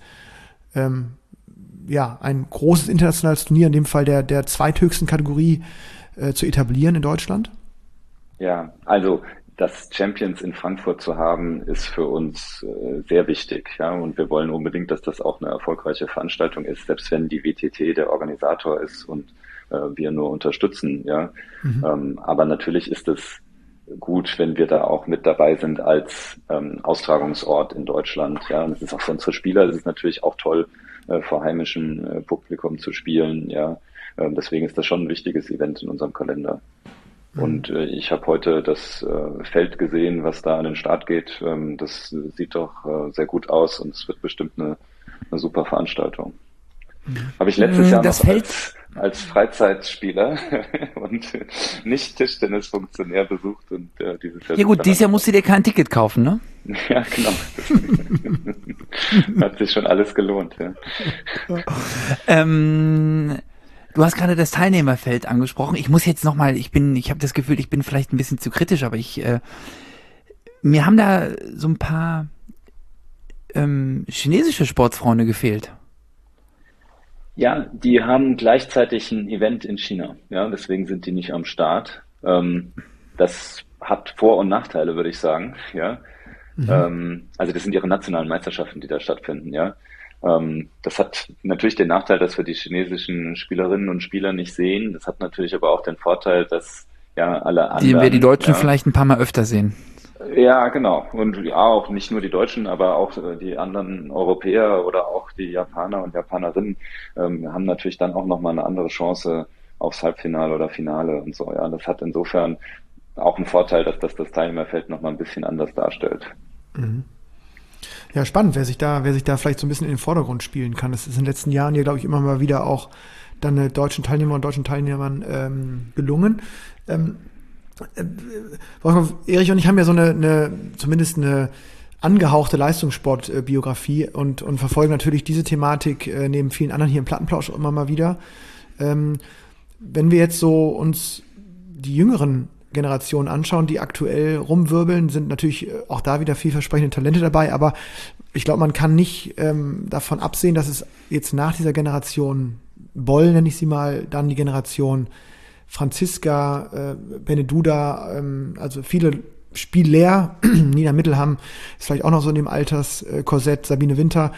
ein großes internationales Turnier, in dem Fall der zweithöchsten Kategorie, zu etablieren in Deutschland? Ja, also das Champions in Frankfurt zu haben, ist für uns sehr wichtig. Ja, und wir wollen unbedingt, dass das auch eine erfolgreiche Veranstaltung ist, selbst wenn die WTT der Organisator ist und wir nur unterstützen. Ja, aber natürlich ist es gut, wenn wir da auch mit dabei sind als Austragungsort in Deutschland. Ja, und es ist auch für unsere Spieler, es ist natürlich auch toll, vor heimischem Publikum zu spielen. Ja, deswegen ist das schon ein wichtiges Event in unserem Kalender. Und ich habe heute das Feld gesehen, was da an den Start geht. Das sieht doch sehr gut aus und es wird bestimmt eine super Veranstaltung. Habe ich letztes Jahr das noch Feld als Freizeitspieler und nicht Tischtennisfunktionär besucht und dieses Jahr. Ja gut, dieses Jahr musst du dir kein Ticket kaufen, ne? Ja, genau. Hat sich schon alles gelohnt, ja. Du hast gerade das Teilnehmerfeld angesprochen. Ich muss jetzt nochmal, ich habe das Gefühl, ich bin vielleicht ein bisschen zu kritisch, aber mir haben da so ein paar chinesische Sportsfreunde gefehlt. Ja, die haben gleichzeitig ein Event in China. Ja, deswegen sind die nicht am Start. Das hat Vor- und Nachteile, würde ich sagen. Ja, also das sind ihre nationalen Meisterschaften, die da stattfinden. Ja, das hat natürlich den Nachteil, dass wir die chinesischen Spielerinnen und Spieler nicht sehen. Das hat natürlich aber auch den Vorteil, dass ja, alle anderen. Die wir die Deutschen ja. vielleicht ein paar Mal öfter sehen. Ja, genau. Und ja, auch nicht nur die Deutschen, aber auch die anderen Europäer oder auch die Japaner und Japanerinnen haben natürlich dann auch nochmal eine andere Chance aufs Halbfinale oder Finale und so. Ja, das hat insofern auch einen Vorteil, dass das Teilnehmerfeld nochmal ein bisschen anders darstellt. Mhm. Ja, spannend, wer sich da vielleicht so ein bisschen in den Vordergrund spielen kann. Das ist in den letzten Jahren hier, glaube ich, immer mal wieder auch dann deutschen Teilnehmer und deutschen Teilnehmern gelungen. Erich und ich haben ja so zumindest eine angehauchte Leistungssportbiografie und verfolgen natürlich diese Thematik neben vielen anderen hier im Plattenplausch auch immer mal wieder. Wenn wir jetzt so uns die jüngeren Generationen anschauen, die aktuell rumwirbeln, sind natürlich auch da wieder vielversprechende Talente dabei, aber ich glaube, man kann nicht davon absehen, dass es jetzt nach dieser Generation Boll, nenne ich sie mal, dann die Generation Franziska, Beneduda, also viele Spieler, Nina Mittelham ist vielleicht auch noch so in dem Alterskorsett, Sabine Winter,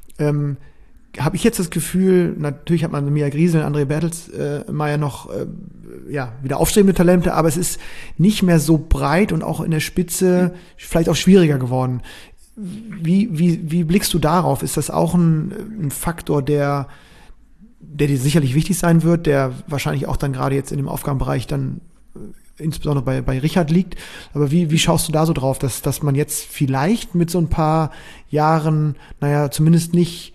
habe ich jetzt das Gefühl, natürlich hat man Mia Griesel, André Bertelsmeier noch wieder aufstrebende Talente, aber es ist nicht mehr so breit und auch in der Spitze vielleicht auch schwieriger geworden. Wie blickst du darauf? Ist das auch ein Faktor, der dir sicherlich wichtig sein wird, der wahrscheinlich auch dann gerade jetzt in dem Aufgabenbereich dann insbesondere bei Richard liegt. Aber wie schaust du da so drauf, dass man jetzt vielleicht mit so ein paar Jahren, zumindest nicht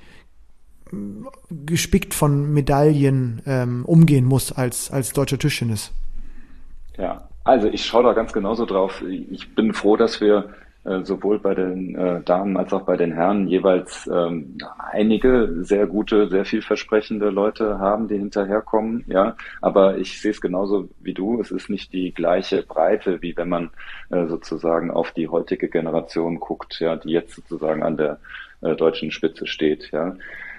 gespickt von Medaillen umgehen muss als deutscher Tischtennis? Ja, also ich schaue da ganz genauso drauf. Ich bin froh, dass wir sowohl bei den Damen als auch bei den Herren jeweils einige sehr gute, sehr vielversprechende Leute haben, die hinterherkommen. Ja, aber ich sehe es genauso wie du. Es ist nicht die gleiche Breite, wie wenn man sozusagen auf die heutige Generation guckt, ja, die jetzt sozusagen an der deutschen Spitze steht. Ja,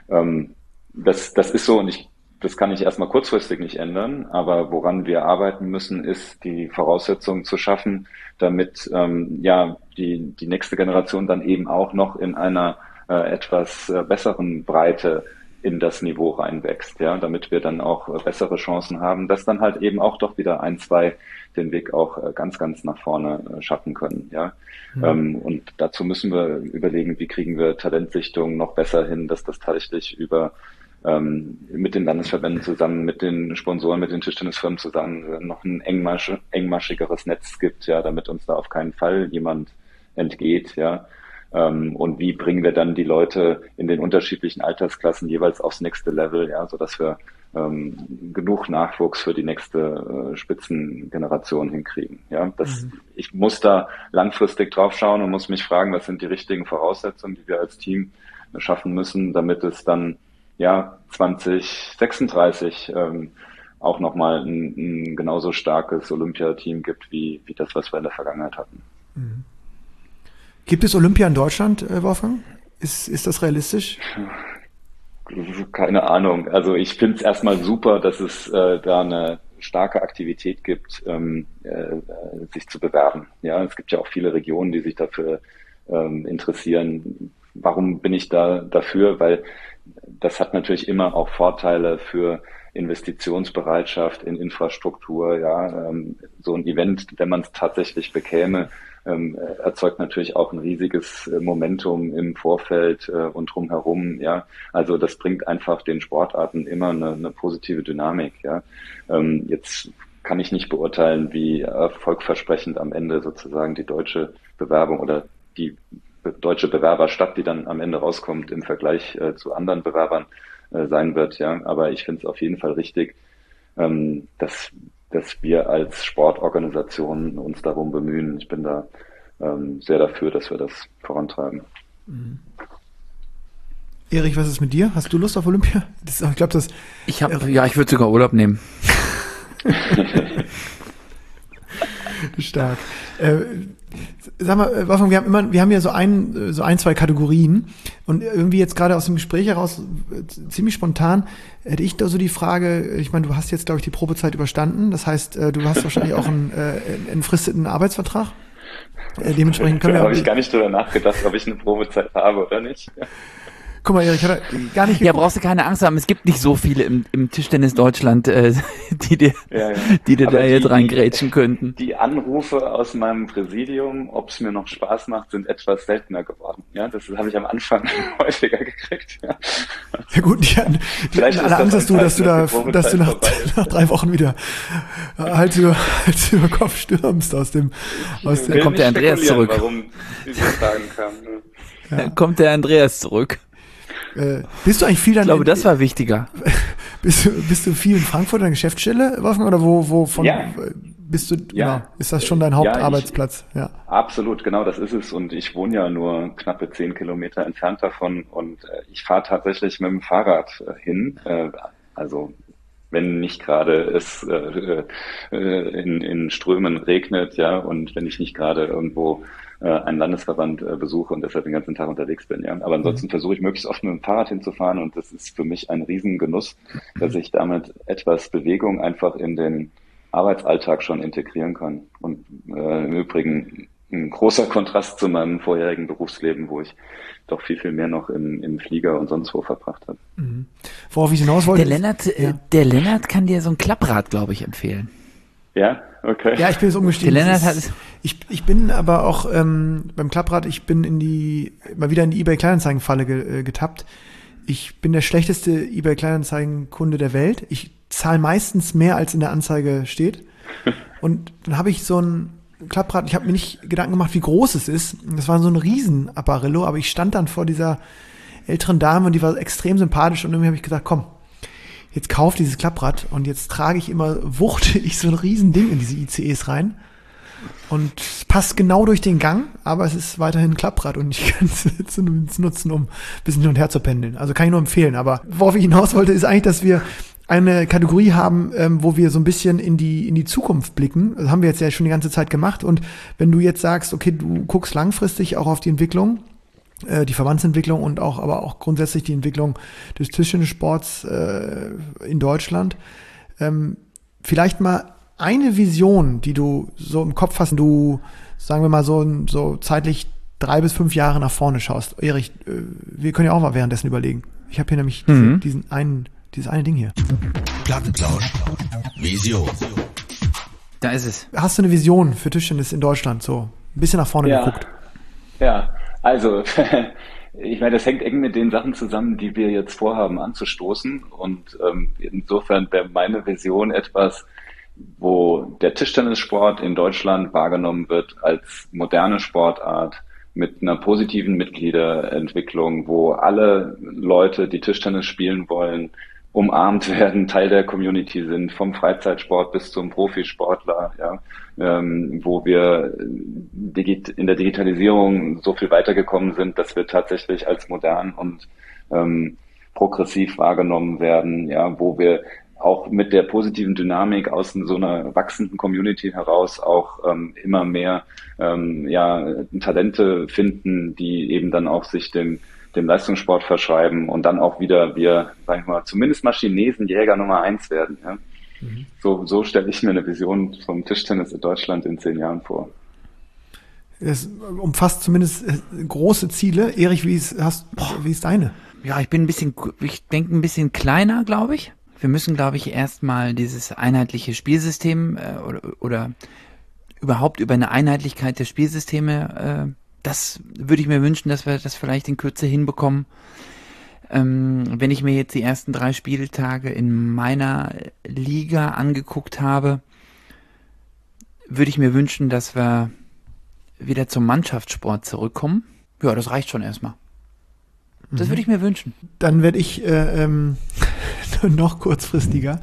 das ist so, und das kann ich erstmal kurzfristig nicht ändern, aber woran wir arbeiten müssen, ist die Voraussetzungen zu schaffen, damit die nächste Generation dann eben auch noch in einer etwas besseren Breite in das Niveau reinwächst, ja, damit wir dann auch bessere Chancen haben, dass dann halt eben auch doch wieder 1, 2 den Weg auch ganz, ganz nach vorne schaffen können, ja. Und dazu müssen wir überlegen, wie kriegen wir Talentsichtungen noch besser hin, dass das tatsächlich mit den Landesverbänden zusammen, mit den Sponsoren, mit den Tischtennisfirmen zusammen noch ein engmaschigeres Netz gibt, ja, damit uns da auf keinen Fall jemand entgeht, ja. Und wie bringen wir dann die Leute in den unterschiedlichen Altersklassen jeweils aufs nächste Level, ja, sodass wir genug Nachwuchs für die nächste Spitzengeneration hinkriegen, ja. Ich muss da langfristig drauf schauen und muss mich fragen, was sind die richtigen Voraussetzungen, die wir als Team schaffen müssen, damit es dann 2036 auch nochmal ein genauso starkes Olympiateam gibt, wie das, was wir in der Vergangenheit hatten. Gibt es Olympia in Deutschland, Wolfgang? Ist das realistisch? Keine Ahnung. Also ich finde es erstmal super, dass es da eine starke Aktivität gibt, sich zu bewerben. Ja, es gibt ja auch viele Regionen, die sich dafür interessieren. Warum bin ich dafür? Weil das hat natürlich immer auch Vorteile für Investitionsbereitschaft in Infrastruktur. Ja, so ein Event, wenn man es tatsächlich bekäme, erzeugt natürlich auch ein riesiges Momentum im Vorfeld und drumherum. Ja, also das bringt einfach den Sportarten immer eine positive Dynamik. Ja, jetzt kann ich nicht beurteilen, wie erfolgversprechend am Ende sozusagen die deutsche Bewerbung oder die deutsche Bewerberstadt, die dann am Ende rauskommt, im Vergleich zu anderen Bewerbern sein wird. Ja, aber ich finde es auf jeden Fall richtig, dass wir als Sportorganisation uns darum bemühen. Ich bin da sehr dafür, dass wir das vorantreiben. Erich, was ist mit dir? Hast du Lust auf Olympia? Ich würde sogar Urlaub nehmen. Stark. Sag mal, Wolfgang, wir haben ja so ein, 2 Kategorien und irgendwie jetzt gerade aus dem Gespräch heraus ziemlich spontan hätte ich da so die Frage, ich meine, du hast jetzt, glaube ich, die Probezeit überstanden, das heißt, du hast wahrscheinlich auch einen entfristeten Arbeitsvertrag. Dementsprechend Da habe ich gar nicht drüber nachgedacht, ob ich eine Probezeit habe oder nicht. Guck mal, Erik, hat er gar nicht Ja, geguckt. brauchst du keine Angst haben, es gibt nicht so viele im Tischtennis Deutschland, die dir Aber da jetzt reingrätschen könnten. Die Anrufe aus meinem Präsidium, ob es mir noch Spaß macht, sind etwas seltener geworden. Ja, das habe ich am Anfang häufiger gekriegt. Ja. Ja gut, die hatten Vielleicht ist alle Angst, das dass du ein Zeichen, dass die nach Probezeit vorbei ist. 3 Wochen wieder Hals über Kopf stürmst aus dem. Will kommt der nicht Andreas spekulieren, zurück. Warum diese Fragen kamen. Ne? Dann kommt der Andreas zurück. Bist du eigentlich viel dann? Ich glaube, das war wichtiger. Bist du viel in Frankfurt an der Geschäftsstelle, Wolfgang, oder wo von Ja. bist du? Ja. Genau, ist das schon dein Ja, Hauptarbeitsplatz? Ja. Absolut, genau, das ist es. Und ich wohne ja nur knappe 10 Kilometer entfernt davon. Und ich fahre tatsächlich mit dem Fahrrad hin. Also wenn nicht gerade es in Strömen regnet, ja, und wenn ich nicht gerade irgendwo einen Landesverband besuche und deshalb den ganzen Tag unterwegs bin, ja. Aber ansonsten versuche ich möglichst oft mit dem Fahrrad hinzufahren und das ist für mich ein Riesengenuss, dass ich damit etwas Bewegung einfach in den Arbeitsalltag schon integrieren kann. Und im Übrigen ein großer Kontrast zu meinem vorherigen Berufsleben, wo ich doch viel mehr noch im Flieger und sonst wo verbracht habe. Mhm. Worauf ich hinaus wollte. Der Lennart kann dir so ein Klapprad, glaube ich, empfehlen. Ja, okay. Ja, ich bin jetzt umgestiegen. Der Lennart hat Ich bin aber auch beim Klapprad, ich bin mal wieder in die eBay-Kleinanzeigen-Falle getappt. Ich bin der schlechteste eBay-Kleinanzeigen-Kunde der Welt. Ich zahle meistens mehr, als in der Anzeige steht. Und dann habe ich so ein Klapprad, ich habe mir nicht Gedanken gemacht, wie groß es ist. Das war so ein Riesen-Apparillo, aber ich stand dann vor dieser älteren Dame und die war extrem sympathisch und irgendwie habe ich gesagt, komm, jetzt kauf dieses Klapprad und jetzt wuchte ich so ein Riesending in diese ICEs rein. Und es passt genau durch den Gang, aber es ist weiterhin ein Klapprad und ich kann es jetzt nutzen, um ein bisschen hin und her zu pendeln. Also kann ich nur empfehlen. Aber worauf ich hinaus wollte, ist eigentlich, dass wir eine Kategorie haben, wo wir so ein bisschen in die Zukunft blicken. Das haben wir jetzt ja schon die ganze Zeit gemacht. Und wenn du jetzt sagst, okay, du guckst langfristig auch auf die Entwicklung, die Verbandsentwicklung und aber auch grundsätzlich die Entwicklung des Tischtennissports in Deutschland, vielleicht mal eine Vision, die du so im Kopf hast, du, sagen wir mal, so zeitlich 3 bis 5 Jahre nach vorne schaust. Erich, wir können ja auch mal währenddessen überlegen. Ich habe hier nämlich dieses eine Ding hier. Plattenplausch. Vision. Da ist es. Hast du eine Vision für Tischtennis in Deutschland? So ein bisschen nach vorne geguckt. Ja, also ich meine, das hängt eng mit den Sachen zusammen, die wir jetzt vorhaben anzustoßen. Und insofern wäre meine Vision etwas, wo der Tischtennissport in Deutschland wahrgenommen wird als moderne Sportart mit einer positiven Mitgliederentwicklung, wo alle Leute, die Tischtennis spielen wollen, umarmt werden, Teil der Community sind, vom Freizeitsport bis zum Profisportler, ja, wo wir in der Digitalisierung so viel weitergekommen sind, dass wir tatsächlich als modern und progressiv wahrgenommen werden, ja, wo wir auch mit der positiven Dynamik aus so einer wachsenden Community heraus auch immer mehr Talente finden, die eben dann auch sich dem Leistungssport verschreiben und dann auch wieder wir, sag ich mal, zumindest mal Chinesen Jäger Nummer 1 werden. Ja? Mhm. So stelle ich mir eine Vision vom Tischtennis in Deutschland in 10 Jahren vor. Es umfasst zumindest große Ziele. Erich, wie ist deine? Ja, ich denke ein bisschen kleiner, glaube ich. Wir müssen, glaube ich, erstmal dieses einheitliche Spielsystem oder überhaupt über eine Einheitlichkeit der Spielsysteme, das würde ich mir wünschen, dass wir das vielleicht in Kürze hinbekommen. Wenn ich mir jetzt die ersten 3 Spieltage in meiner Liga angeguckt habe, würde ich mir wünschen, dass wir wieder zum Mannschaftssport zurückkommen. Ja, das reicht schon erstmal. Das würde ich mir wünschen. Dann werde ich noch kurzfristiger.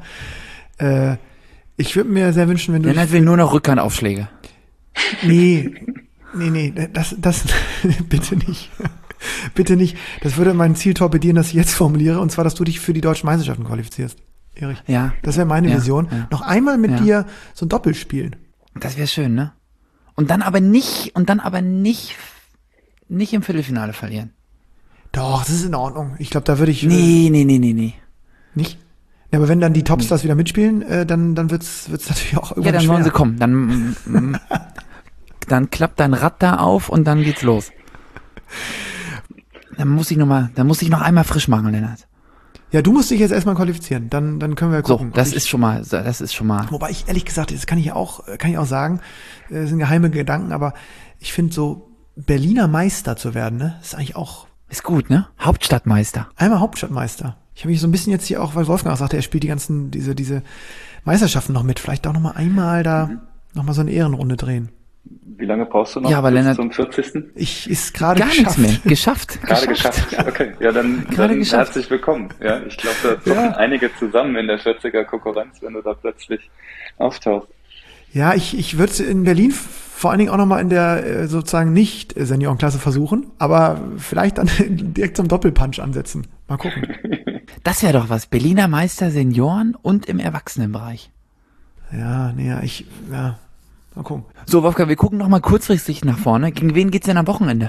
Ich würde mir sehr wünschen, wenn du... Lennart will nur noch Rückhandaufschläge. Nee, das bitte nicht. Bitte nicht. Das würde mein Ziel torpedieren, das ich jetzt formuliere, und zwar, dass du dich für die deutschen Meisterschaften qualifizierst. Erich. Ja. Das wäre meine Vision. Ja. Noch einmal mit dir so ein Doppel spielen. Das wäre schön, ne? Und dann aber nicht im Viertelfinale verlieren. Doch, das ist in Ordnung. Ich glaube, da würde ich... Nee. Nicht? Ja, aber wenn dann die Topstars wieder mitspielen, dann wird's natürlich auch irgendwann schwer. Ja, dann wollen sie kommen. Dann klappt dein Rad da auf und dann geht's los. Dann muss ich noch einmal frisch machen, Lennart. Ja, du musst dich jetzt erstmal qualifizieren, dann können wir So, gucken. das ist schon mal. Wobei ich ehrlich gesagt, das kann ich auch sagen, das sind geheime Gedanken, aber ich finde so Berliner Meister zu werden, ne, ist eigentlich auch Ist gut, ne? Hauptstadtmeister. einmal Hauptstadtmeister. Ich habe mich so ein bisschen jetzt hier auch, weil Wolfgang auch sagte, er spielt diese Meisterschaften noch mit, vielleicht auch noch mal einmal da noch mal so eine Ehrenrunde drehen. Wie lange brauchst du noch Ja, aber bis Lennart, zum 40.? Ist gerade Gar geschafft. nichts mehr. Geschafft. Gerade geschafft. Okay, ja, dann geschafft. herzlich willkommen. Ja, ich glaube, da zucken einige zusammen in der 40er Konkurrenz, wenn du da plötzlich auftauchst. Ja, ich würde es in Berlin vor allen Dingen auch noch mal in der sozusagen nicht Seniorenklasse versuchen, aber vielleicht dann direkt zum Doppelpunch ansetzen. Mal gucken. Das wäre doch was. Berliner Meister Senioren und im Erwachsenenbereich. Mal gucken. So, Wolfgang, wir gucken noch mal kurzfristig nach vorne. Gegen wen geht's denn am Wochenende?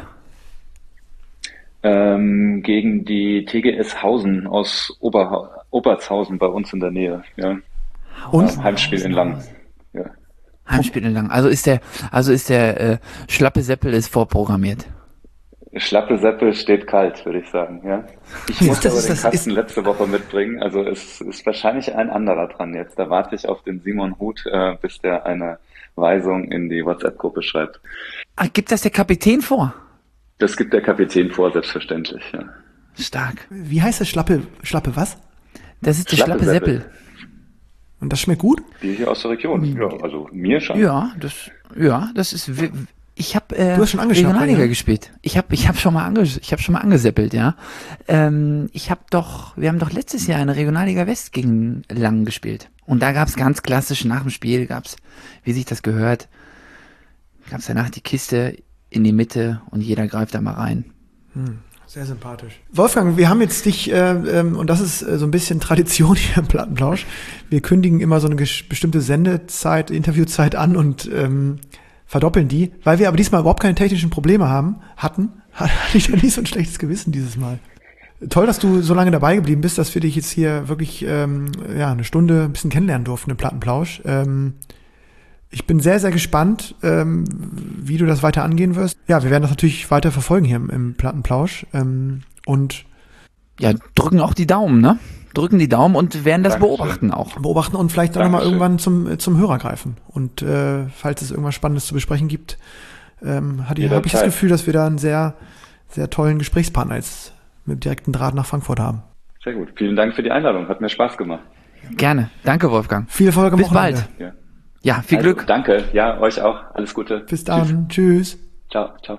Gegen die TGS Hausen aus Obertshausen bei uns in der Nähe. Ja. Und? Heimspiel in Lang. Ja. Heimspiel in Lang. Also ist der Schlappe Seppel ist vorprogrammiert. Schlappe Seppel steht kalt, würde ich sagen. Ja. Ich musste aber den Kasten letzte Woche mitbringen. Also es ist wahrscheinlich ein anderer dran jetzt. Da warte ich auf den Simon Huth, bis der eine Weisung in die WhatsApp-Gruppe schreibt. Ah, gibt das der Kapitän vor? Das gibt der Kapitän vor, selbstverständlich. Ja. Stark. Wie heißt das Schlappe was? Das ist der Schlappe Seppel. Und das schmeckt gut? Die hier aus der Region. Ja, also mir schon. Ja, das ist. Ich habe Du hast schon angeschaut, Regionalliga ja? gespielt. Ich habe schon mal angeseppelt, ja. Wir haben doch letztes Jahr in der Regionalliga West gegen Lang gespielt. Und da gab's ganz klassisch nach dem Spiel, wie sich das gehört, gab's danach die Kiste in die Mitte und jeder greift da mal rein. Sehr sympathisch. Wolfgang, wir haben jetzt dich, und das ist so ein bisschen Tradition hier im Plattenplausch, wir kündigen immer so eine bestimmte Sendezeit, Interviewzeit an und verdoppeln die. Weil wir aber diesmal überhaupt keine technischen Probleme hatte ich da nicht so ein schlechtes Gewissen dieses Mal. Toll, dass du so lange dabei geblieben bist, dass wir dich jetzt hier wirklich eine Stunde ein bisschen kennenlernen durften im Plattenplausch. Ich bin sehr, sehr gespannt, wie du das weiter angehen wirst. Ja, wir werden das natürlich weiter verfolgen hier im Plattenplausch. Und ja, drücken auch die Daumen, ne? Drücken die Daumen und werden das Dankeschön. beobachten auch. beobachten und vielleicht auch nochmal Dankeschön. irgendwann zum Hörer greifen. Und falls es irgendwas Spannendes zu besprechen gibt, habe ich das Jederzeit. Gefühl, dass wir da einen sehr, sehr tollen Gesprächspartner jetzt mit direkten Draht nach Frankfurt haben. Sehr gut. Vielen Dank für die Einladung. Hat mir Spaß gemacht. Gerne. Danke, Wolfgang. Viel Erfolg am Bis Wochenende. bald. Ja. Ja, viel Also, Glück. Danke. Ja, euch auch. Alles Gute. Bis dann. Tschüss. Ciao, ciao.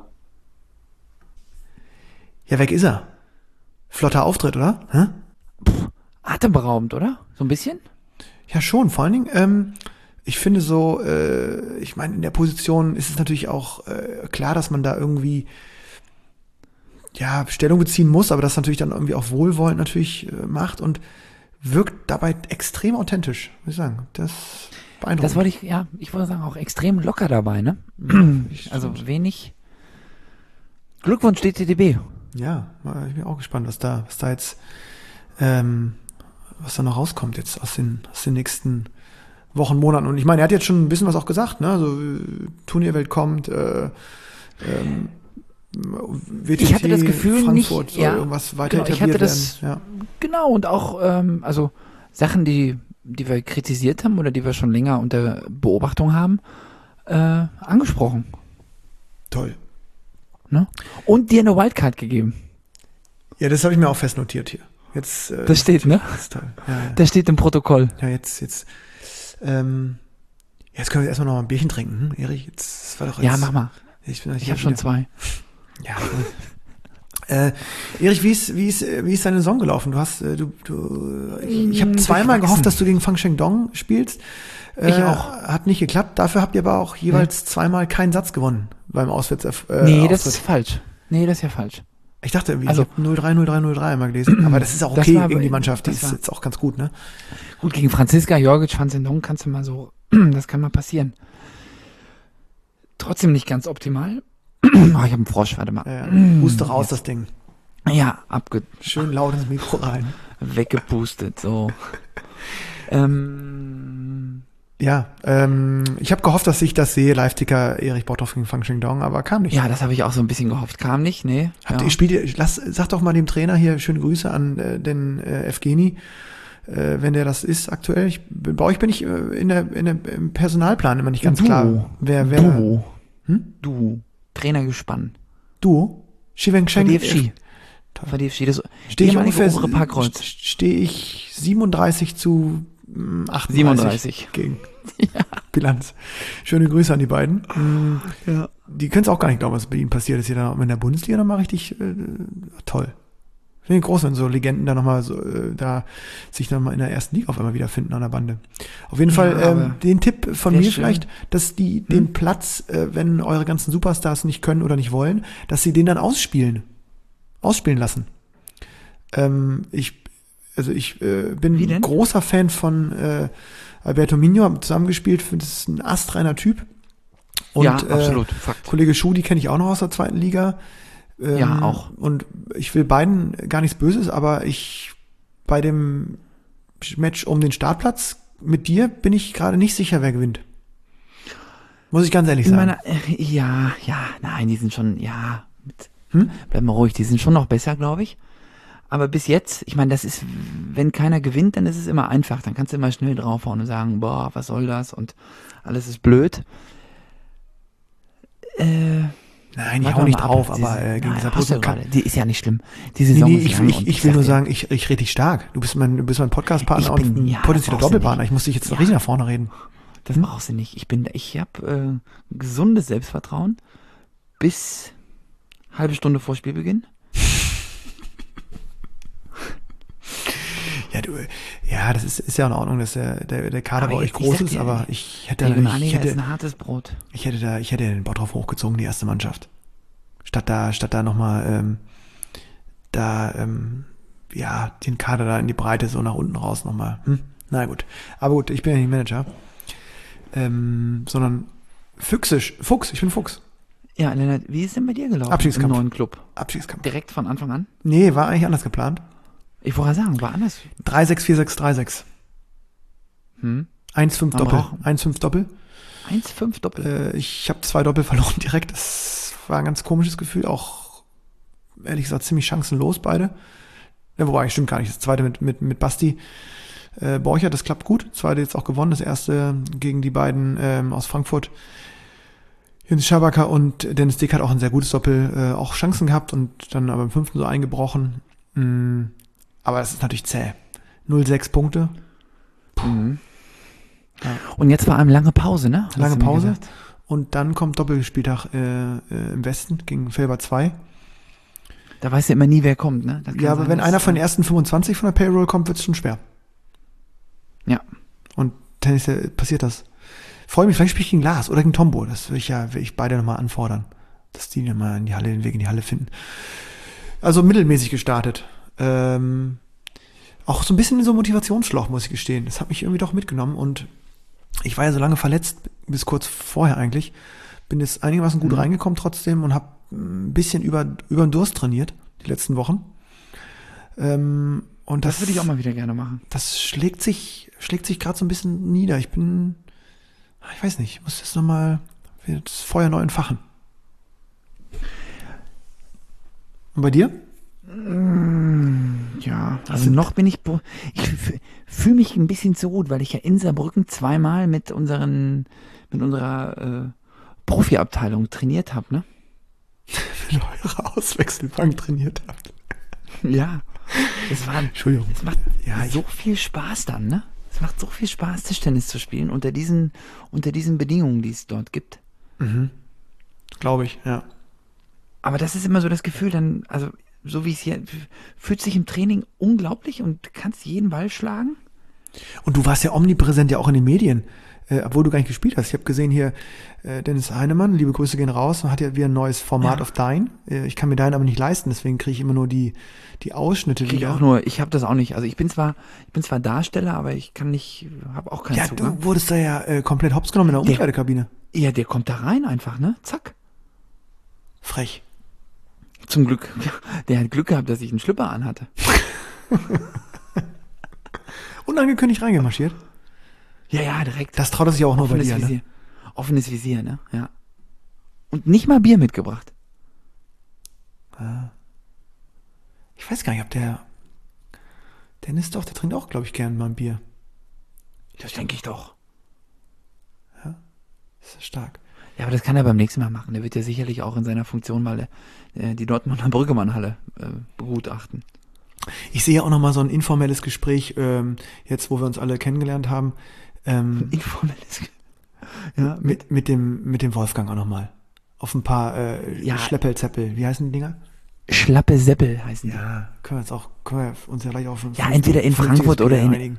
Ja, weg ist er. Flotter Auftritt, oder? Hä? Atemberaubend, oder? So ein bisschen? Ja, schon. Vor allen Dingen, ich finde so, ich meine, in der Position ist es natürlich auch klar, dass man da irgendwie Stellung beziehen muss, aber das natürlich dann irgendwie auch wohlwollend natürlich macht und wirkt dabei extrem authentisch, muss ich sagen. Das beeindruckend. Ich wollte sagen, auch extrem locker dabei, ne? Also wenig. Glückwunsch DTDB. Ja, ich bin auch gespannt, was da jetzt, was da noch rauskommt jetzt aus den nächsten Wochen, Monaten. Und ich meine, er hat jetzt schon ein bisschen was auch gesagt, ne? Also Turnierwelt kommt, WTT, Ich hatte das Gefühl Frankfurt nicht, soll ja, irgendwas weiter genau, ich etabliert hatte das, werden. genau, und auch, also Sachen, die wir kritisiert haben oder die wir schon länger unter Beobachtung haben, angesprochen. Toll. Ne? Und dir eine Wildcard gegeben. Ja, das habe ich mir auch fest notiert hier. Jetzt, Das steht, ne? Das ist toll. Ja. Das steht im Protokoll. Ja, jetzt können wir erstmal noch mal ein Bierchen trinken, Erich. Das war doch jetzt, Ja, mach mal. Ich Ich habe schon 2. Ja. Erich, wie ist deine Saison gelaufen? Ich habe zweimal gehofft, dass du gegen Fang Shengdong spielst. Ich auch. Hat nicht geklappt. Dafür habt ihr aber auch jeweils zweimal keinen Satz gewonnen beim Auswärts. Nee, das Auftritt. ist falsch. Nee, das ist ja falsch. Ich dachte, ich Also- habe 0-3, 0-3, 0-3 einmal gelesen. Aber das ist auch Das okay war gegen die aber- Mannschaft. Die das ist war- jetzt auch ganz gut, ne? Gut, gegen Franziska Jorgic, Van Sendong kannst du mal so, das kann mal passieren. Trotzdem nicht ganz optimal. Ich habe einen Frosch, warte mal. Huste raus, das Ding. Ja, Schön laut ins Mikro rein. weggepustet, so. Ja, ich habe gehofft, dass ich das sehe, Live-Ticker Erich Bothoff gegen Fang Shengdong, aber kam nicht. Ja, das habe ich auch so ein bisschen gehofft. Kam nicht, nee. Sag doch mal dem Trainer hier schöne Grüße an den Evgeni, wenn der das ist aktuell. Bei euch bin ich im Personalplan immer nicht ganz klar. Wer Duo. Duo. Trainergespann. Duo? Shiveng Sheng. VDFC, das stehe ich ungefähr obere Parkkreuz. Stehe ich 37 zu 38 37 gegen Bilanz. Schöne Grüße an die beiden. Ja. Die können es auch gar nicht glauben, was bei ihnen passiert ist. Hier da in der Bundesliga nochmal richtig toll. Finde ich groß, wenn so Legenden da nochmal sich nochmal in der ersten Liga auf einmal wiederfinden an der Bande. Auf jeden Fall den Tipp von mir schön. vielleicht, dass die den Platz, wenn eure ganzen Superstars nicht können oder nicht wollen, dass sie den dann ausspielen lassen. Ich bin großer Fan von Alberto Minho, haben zusammengespielt, finde das ist ein astreiner Typ. Und, ja, absolut. Fakt. Kollege Schuh, die kenne ich auch noch aus der zweiten Liga. Ja, auch. Und ich will beiden gar nichts Böses, aber bei dem Match um den Startplatz mit dir bin ich gerade nicht sicher, wer gewinnt. Muss ich ganz ehrlich sagen. Nein, die sind schon, bleib mal ruhig, die sind schon noch besser, glaube ich. Aber bis jetzt, ich meine, das ist, wenn keiner gewinnt, dann ist es immer einfach. Dann kannst du immer schnell draufhauen und sagen, boah, was soll das? Und alles ist blöd. Nein, ich hau nicht drauf, aber gegen Saarbrücken die ist ja nicht schlimm. Die Saison ist lang ich will nur sagen, ich rede dich stark. Du bist mein Podcast-Partner und potenzieller Doppelpartner. Ich muss dich jetzt richtig nach vorne reden. Das brauchst du nicht. Ich habe gesundes Selbstvertrauen bis halbe Stunde vor Spielbeginn. Das ist ja in Ordnung, dass der Kader bei euch groß ist, aber ich hätte ist ein hartes Brot. Ich hätte den Bottrop hochgezogen, die erste Mannschaft. Statt da nochmal den Kader da in die Breite so nach unten raus nochmal. Na gut. Aber gut, ich bin ja nicht Manager. Sondern Fuchs, ich bin Fuchs. Ja, Lennart, wie ist denn bei dir gelaufen Abstiegskampf. im neuen Club? Abstiegskampf. Direkt von Anfang an? Nee, war eigentlich anders geplant. Ich wollte sagen, war anders. 3-6-4-6-3-6. 1-5 Doppel. 1-5 Doppel. 1-5 Doppel. Ich habe 2 Doppel verloren direkt. Das war ein ganz komisches Gefühl. Auch, ehrlich gesagt, ziemlich chancenlos beide. Ja, wobei, stimmt gar nicht. Das zweite mit Basti Borchert, das klappt gut. Das zweite jetzt auch gewonnen. Das erste gegen die beiden aus Frankfurt. Jens Schabacker und Dennis Dick hat auch ein sehr gutes Doppel, auch Chancen gehabt und dann aber im 5. so eingebrochen. Aber das ist natürlich zäh. 0,6 Punkte. Ja. Und jetzt vor allem lange Pause, ne? Lange Pause. Und dann kommt Doppelspieltag im Westen gegen Felber 2. Da weißt du immer nie, wer kommt, ne? Ja, aber wenn einer von den ersten 25 von der Payroll kommt, wird es schon schwer. Ja. Und Tennis passiert das. Freue mich, vielleicht spiele ich gegen Lars oder gegen Tombo. Das will ich beide nochmal anfordern. Dass die mal den Weg in die Halle finden. Also mittelmäßig gestartet. Auch so ein bisschen in so einem Motivationsschlauch, muss ich gestehen. Das hat mich irgendwie doch mitgenommen und ich war ja so lange verletzt, bis kurz vorher eigentlich. Bin jetzt einigermaßen gut reingekommen trotzdem und habe ein bisschen über den Durst trainiert, die letzten Wochen. Und das würde ich auch mal wieder gerne machen. Das schlägt sich gerade so ein bisschen nieder. Ich weiß nicht, ich muss jetzt nochmal das Feuer neu entfachen. Und bei dir? Ja, also noch bin ich fühle mich ein bisschen zu gut, weil ich ja in Saarbrücken zweimal mit unserer Profiabteilung trainiert habe, ne? Mit eurer Auswechselbank trainiert habt. Ja, Entschuldigung. Es macht so viel Spaß dann, ne? Es macht so viel Spaß, Tischtennis zu spielen unter diesen Bedingungen, die es dort gibt. Glaube ich, ja. Aber das ist immer so das Gefühl, dann, also so wie es hier, fühlt sich im Training unglaublich und kannst jeden Ball schlagen. Und du warst ja omnipräsent ja auch in den Medien, obwohl du gar nicht gespielt hast. Ich habe gesehen hier, Dennis Heinemann, liebe Grüße gehen raus, hat ja wieder ein neues Format auf Dein. Ich kann mir Dein aber nicht leisten, deswegen kriege ich immer nur die Ausschnitte wieder. Ich habe das auch nicht. Also ich bin zwar Darsteller, aber ich habe auch keinen Zugang. Ja, du wurdest da ja komplett hops genommen in der Umkleidekabine. Ja, der kommt da rein einfach, ne? Zack. Frech. Zum Glück. Der hat Glück gehabt, dass ich einen Schlüpper anhatte. Unangekündigt reingemarschiert? Ja, direkt. Das traut er sich auch nur bei Offenes dir, Visier. ne? Offenes Visier, ne? Ja. Und nicht mal Bier mitgebracht. Ich weiß gar nicht, ob der Dennis doch, der trinkt auch, glaube ich, gern mal ein Bier. Das denke ich doch. Das ist stark. Ja, aber das kann er beim nächsten Mal machen. Der wird ja sicherlich auch in seiner Funktion mal die Dortmunder Brüggemann-Halle begutachten. Ich sehe auch noch mal so ein informelles Gespräch, jetzt, wo wir uns alle kennengelernt haben. Informelles. Ja, Mit dem Wolfgang auch noch mal. Auf ein paar Schleppelzeppel. Wie heißen die Dinger? Schlappe Seppel heißen die. Ja, können wir uns ja gleich auf ein Ja, entweder in Frankfurt oder in... einigen.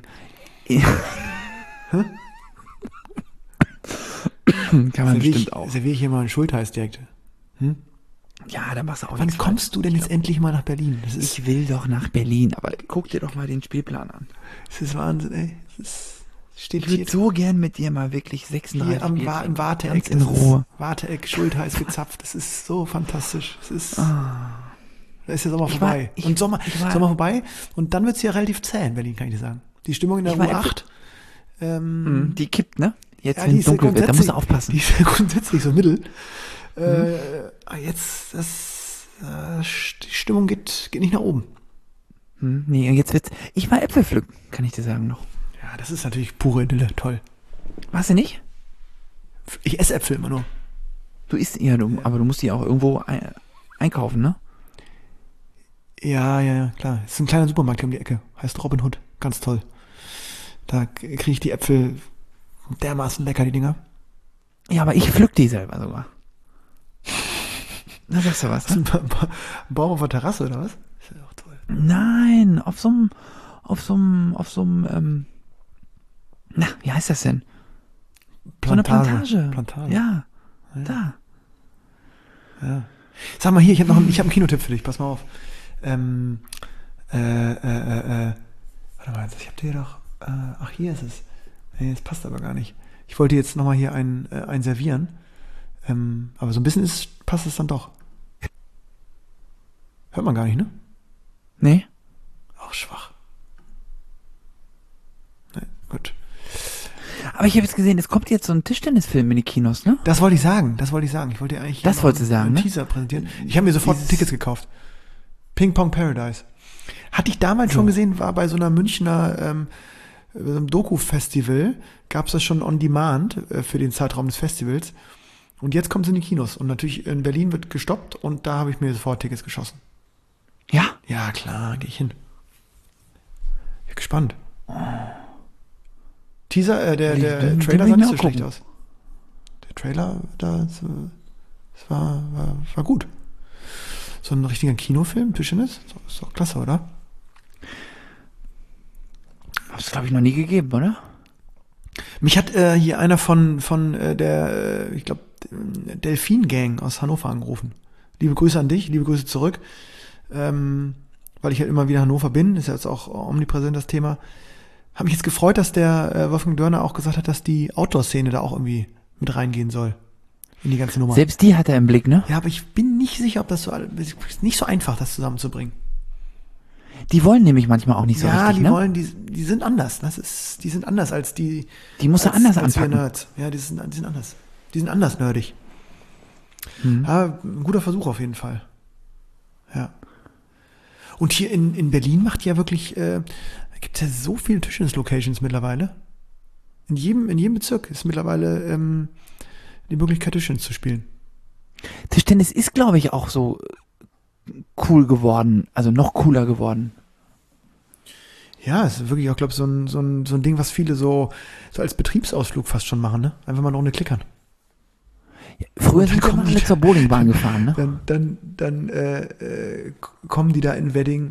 Kann man bestimmt auch. Serviere ich hier mal einen Schultheiß direkt. Ja, da machst du auch Wann nichts kommst du denn jetzt endlich mal nach Berlin? Ich will doch nach Berlin, aber guck dir doch mal den Spielplan an. Das ist Wahnsinn, ey. Steht Ich würde so gern mit dir mal wirklich 36 hier im Bier Warteeck. ganz in Ruhe. Warteeck, Schultheiß gezapft. Das ist so fantastisch. Das ist... Da ist der Sommer vorbei. Sommer vorbei. Und dann wird's hier relativ zäh in Berlin, kann ich dir sagen. Die Stimmung in der U8. Die kippt, ne? Jetzt, ja, wenn es dunkel wird, da musst du aufpassen. Die ist ja grundsätzlich so mittel. Jetzt, die Stimmung geht nicht nach oben. Nee, jetzt wird's... Ich war Äpfel pflücken, kann ich dir sagen noch. Ja, das ist natürlich pure Idylle. Toll. Warst du nicht? Ich esse Äpfel immer nur. Du isst aber du musst die auch irgendwo einkaufen, ne? Ja, klar. Es ist ein kleiner Supermarkt hier um die Ecke. Heißt Robin Hood. Ganz toll. Da kriege ich die Äpfel dermaßen lecker, die Dinger. Ja, aber ich pflück die selber sogar. Na, sagst du was, ne? Ein Baum auf der Terrasse, oder was? Ist ja auch toll. Nein, auf so einem, na, wie heißt das denn? So eine Plantage. Ja, da. Ja. Sag mal hier, ich habe einen Kinotipp für dich, pass mal auf. Warte mal, ich hab dir doch, ach, hier ist es. Nee, das passt aber gar nicht. Ich wollte jetzt nochmal hier einen servieren. Aber so ein bisschen passt es dann doch. Hört man gar nicht, ne? Nee. Auch schwach. Nee, gut. Aber ich habe jetzt gesehen, es kommt jetzt so ein Tischtennisfilm in die Kinos, ne? Das wollte ich sagen. Ich wollte dir eigentlich einen Teaser präsentieren. Ich habe mir sofort Tickets gekauft. Ping Pong Paradise. Hatte ich damals schon gesehen, war bei so einer Münchner so einem Doku-Festival, gab es das schon on demand für den Zeitraum des Festivals. Und jetzt kommt es in die Kinos. Und natürlich in Berlin wird gestoppt und da habe ich mir sofort Tickets geschossen. Ja? Ja, klar, gehe ich hin. Ich bin gespannt. Teaser, der Trailer sah nicht so schlecht aus. Der Trailer, das war gut. So ein richtiger Kinofilm, Tischtennis, ist doch klasse, oder? Hab's, glaube ich, noch nie gegeben, oder? Mich hat hier einer von der, ich glaube, Delfin Gang aus Hannover angerufen. Liebe Grüße an dich, liebe Grüße zurück. Weil ich halt immer wieder in Hannover bin, ist ja jetzt auch omnipräsent das Thema. Habe mich jetzt gefreut, dass der Wolfgang Dörner auch gesagt hat, dass die Outdoor-Szene da auch irgendwie mit reingehen soll. In die ganze Nummer. Selbst die hat er im Blick, ne? Ja, aber ich bin nicht sicher, ob das so, ist nicht so einfach, das zusammenzubringen. Die wollen nämlich manchmal auch nicht so richtig, ne? Ja, die sind anders. Die sind anders als die. Die muss er anders als anpacken. Wir Nerds. Ja, die sind anders. Die sind anders nerdig. Ja, ein guter Versuch auf jeden Fall. Ja. Und hier in Berlin macht ja wirklich, gibt es ja so viele Tischtennis-Locations mittlerweile. In jedem Bezirk ist mittlerweile die Möglichkeit, Tischtennis zu spielen. Tischtennis ist, glaube ich, auch so cool geworden, also noch cooler geworden. Ja, es ist wirklich auch, glaube ich, so ein Ding, was viele so als Betriebsausflug fast schon machen, ne? Einfach mal eine Runde klickern. Ja, früher sind wir alle zur Bowlingbahn gefahren, ne? Dann kommen die da in Wedding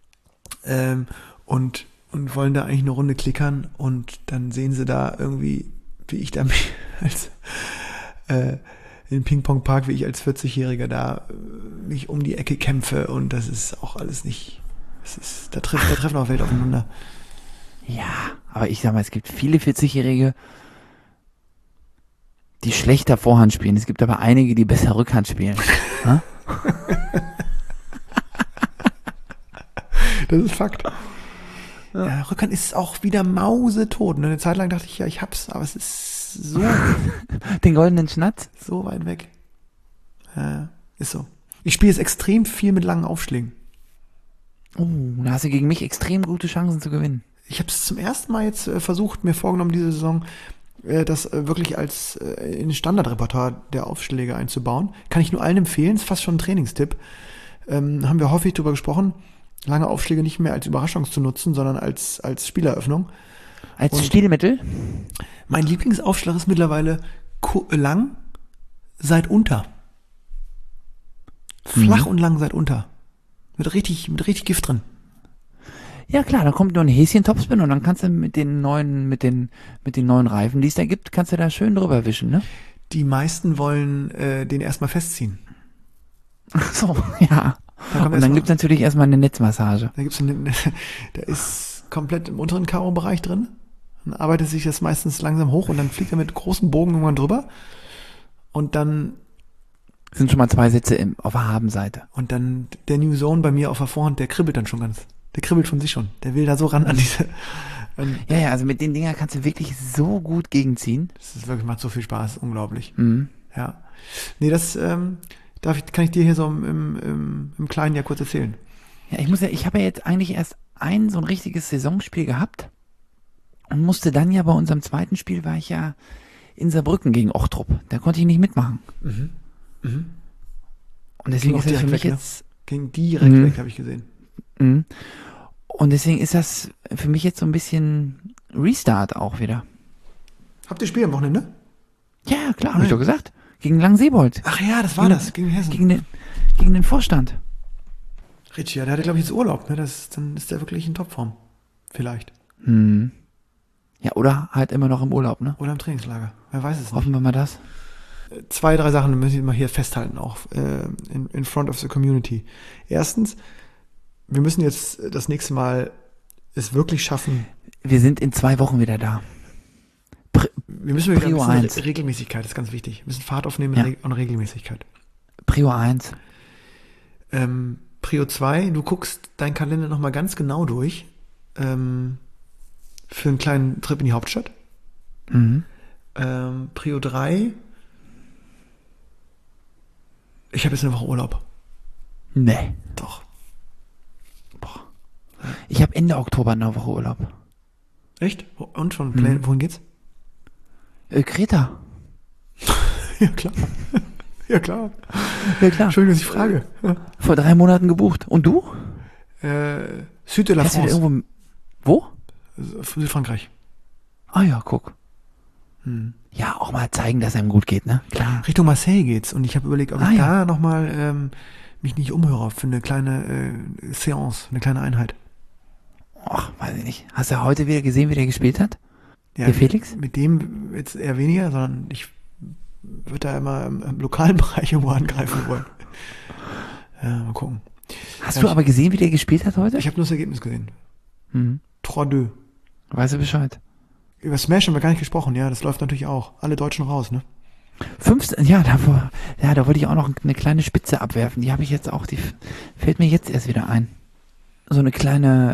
und wollen da eigentlich eine Runde klickern und dann sehen sie da irgendwie, wie ich da mich im Ping-Pong-Park, wie ich als 40-Jähriger da mich um die Ecke kämpfe und das ist auch alles nicht, da treffen auch Welt aufeinander. Ja, aber ich sag mal, es gibt viele 40-Jährige, die schlechter Vorhand spielen. Es gibt aber einige, die besser Rückhand spielen. Das ist Fakt. Ja, Rückhand ist auch wieder mausetot. Ne? Eine Zeit lang dachte ich, ja, ich hab's, aber es ist so, Den goldenen Schnatz? so weit weg. Ja, ist so. Ich spiele jetzt extrem viel mit langen Aufschlägen. Oh, da hast du gegen mich extrem gute Chancen zu gewinnen. Ich habe es zum ersten Mal jetzt versucht, mir vorgenommen, diese Saison das wirklich als in den Standardrepertoire der Aufschläge einzubauen. Kann ich nur allen empfehlen, ist fast schon ein Trainingstipp. Haben wir häufig drüber gesprochen, lange Aufschläge nicht mehr als Überraschung zu nutzen, sondern als Spieleröffnung. Als Und Stilmittel? mein Lieblingsaufschlag ist mittlerweile lang, seit unter. Flach und lang seit unter. Mit richtig Gift drin. Ja klar, da kommt nur ein Häschen Topspin und dann kannst du mit den neuen Reifen, die es da gibt, kannst du da schön drüber wischen, ne? Die meisten wollen den erstmal festziehen. Ach so, ja. Und dann gibt's natürlich erstmal eine Netzmassage. Der ist komplett im unteren Karo-Bereich drin. Dann arbeitet sich das meistens langsam hoch und dann fliegt er mit großen Bogen irgendwann drüber. Und dann Sind schon mal 2 Sätze auf der Habenseite. Und dann der New Zone bei mir auf der Vorhand, der kribbelt dann schon ganz. Der kribbelt von sich schon. Der will da so ran an diese. Ja, also mit den Dingern kannst du wirklich so gut gegenziehen. Das ist wirklich, macht so viel Spaß, unglaublich. Mhm. Ja. Nee, das kann ich dir hier so im Kleinen ja kurz erzählen. Ja, ich habe ja jetzt eigentlich erst so ein richtiges Saisonspiel gehabt und musste dann ja bei unserem zweiten Spiel, war ich ja in Saarbrücken gegen Ochtrup. Da konnte ich nicht mitmachen. Mhm. Und deswegen Ging ist das für mich weg, jetzt. Ne? Ging direkt weg, habe ich gesehen. Mhm. Und deswegen ist das für mich jetzt so ein bisschen Restart auch wieder. Habt ihr Spiel am Wochenende? Ja, klar, habe ich doch gesagt. Gegen Langseebold. Ach ja, das war das, gegen Hessen. Gegen den Vorstand. Richie, ja, der hatte, glaube ich, jetzt Urlaub, ne? Dann ist der wirklich in Topform. Vielleicht. Hm. Ja, oder halt immer noch im Urlaub, ne? Oder im Trainingslager. Wer weiß es nicht. Hoffen wir mal das. 2, 3 Sachen müssen wir mal hier festhalten, auch in front of the community. Erstens, wir müssen jetzt das nächste Mal es wirklich schaffen. Wir sind in 2 Wochen wieder da. Wir müssen wieder ein Prio bisschen 1. Regelmäßigkeit, ist ganz wichtig. Wir müssen Fahrt aufnehmen Ja. und Regelmäßigkeit. Prio 1. Prio 2, du guckst deinen Kalender nochmal ganz genau durch für einen kleinen Trip in die Hauptstadt. Mhm. Prio 3, ich habe jetzt eine Woche Urlaub. Nee. Doch. Boah. Ich habe Ende Oktober eine Woche Urlaub. Echt? Und schon Pläne, wohin geht's? Kreta. Ja, klar. Ja, klar. Ja, klar. Schön, dass ich frage. Vor 3 Monaten gebucht. Und du? Sud de la Fährst du wieder France. irgendwo? Wo? Südfrankreich. Ah ja, guck. Ja, auch mal zeigen, dass einem gut geht, ne? Klar. Richtung Marseille geht's und ich habe überlegt, ob ich ja. da nochmal mich nicht umhöre für eine kleine Seance, eine kleine Einheit. Ach, weiß ich nicht. Hast du heute wieder gesehen, wie der gespielt hat? Ja, Der Felix? Mit dem jetzt eher weniger, sondern ich würde da immer im lokalen Bereich irgendwo angreifen wollen. Ja, mal gucken. Hast Ja, du ich- aber gesehen, wie der gespielt hat heute? Ich habe nur das Ergebnis gesehen. Mhm. 3-2. Weißt du Bescheid? Über Smash haben wir gar nicht gesprochen, ja, das läuft natürlich auch. Alle Deutschen raus, ne? 15, ja, da wollte ich auch noch eine kleine Spitze abwerfen. Die habe ich jetzt auch, die fällt mir jetzt erst wieder ein. So eine kleine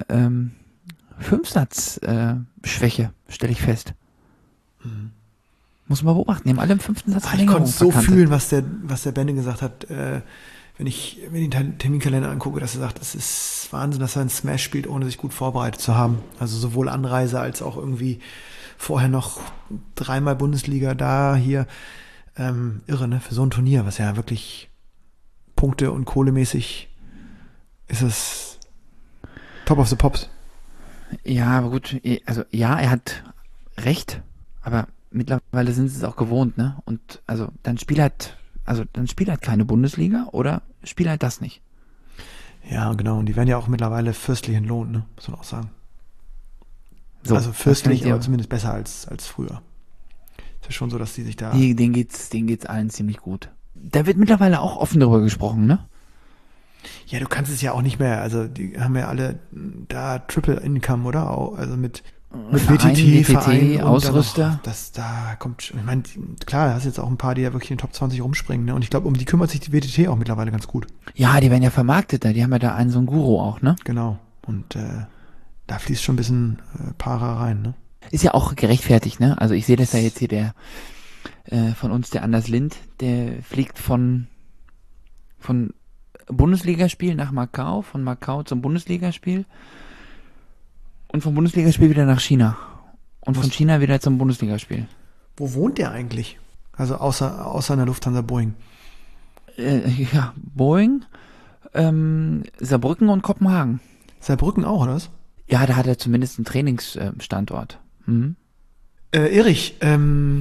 Fünfsatz-Schwäche, stelle ich fest. Muss man beobachten. Die haben alle im 5. Satz Ich Verlängerung konnte so verkantet. fühlen, was der Benne gesagt hat, wenn ich mir den Terminkalender angucke, dass er sagt, es ist Wahnsinn, dass er einen Smash spielt, ohne sich gut vorbereitet zu haben. Also sowohl Anreise als auch irgendwie vorher noch 3-mal Bundesliga da, hier. Irre, ne? Für so ein Turnier, was ja wirklich Punkte- und Kohlemäßig ist es Top of the Pops. Ja, aber gut, also ja, er hat recht, aber mittlerweile sind sie es auch gewohnt, ne? Und also dann spiel halt keine Bundesliga oder spiel halt das nicht. Ja, genau. Und die werden ja auch mittlerweile fürstlich entlohnt, ne? Muss man auch sagen. So, also das kann ich fürstlich, dir- aber zumindest besser als früher. Ist ja schon so, dass die sich da... Denen geht's allen ziemlich gut. Da wird mittlerweile auch offen darüber gesprochen, ne? Ja, du kannst es ja auch nicht mehr, also die haben ja alle da Triple Income, oder? Also mit Verein, WTT, WTT, Verein und Ausrüster. dann noch, da kommt, ich meine, klar, da hast jetzt auch ein paar, die ja wirklich in den Top 20 rumspringen, ne? Und ich glaube, um die kümmert sich die WTT auch mittlerweile ganz gut. Ja, die werden ja vermarktet da. Die haben ja da einen so einen Guru auch, ne? Genau. Und Da fließt schon ein bisschen Para rein, ne? Ist ja auch gerechtfertigt, ne? Also ich sehe das ja jetzt hier, der von uns, der Anders Lind, der fliegt von Bundesligaspiel nach Macau, von Macau zum Bundesligaspiel und vom Bundesligaspiel wieder nach China und von China wieder zum Bundesligaspiel. Wo wohnt der eigentlich? Also außer in der Lufthansa Boeing. Ja, Boeing, Saarbrücken und Kopenhagen. Saarbrücken auch, oder was? Ja, da hat er zumindest einen Trainingsstandort. Mhm. Erich, es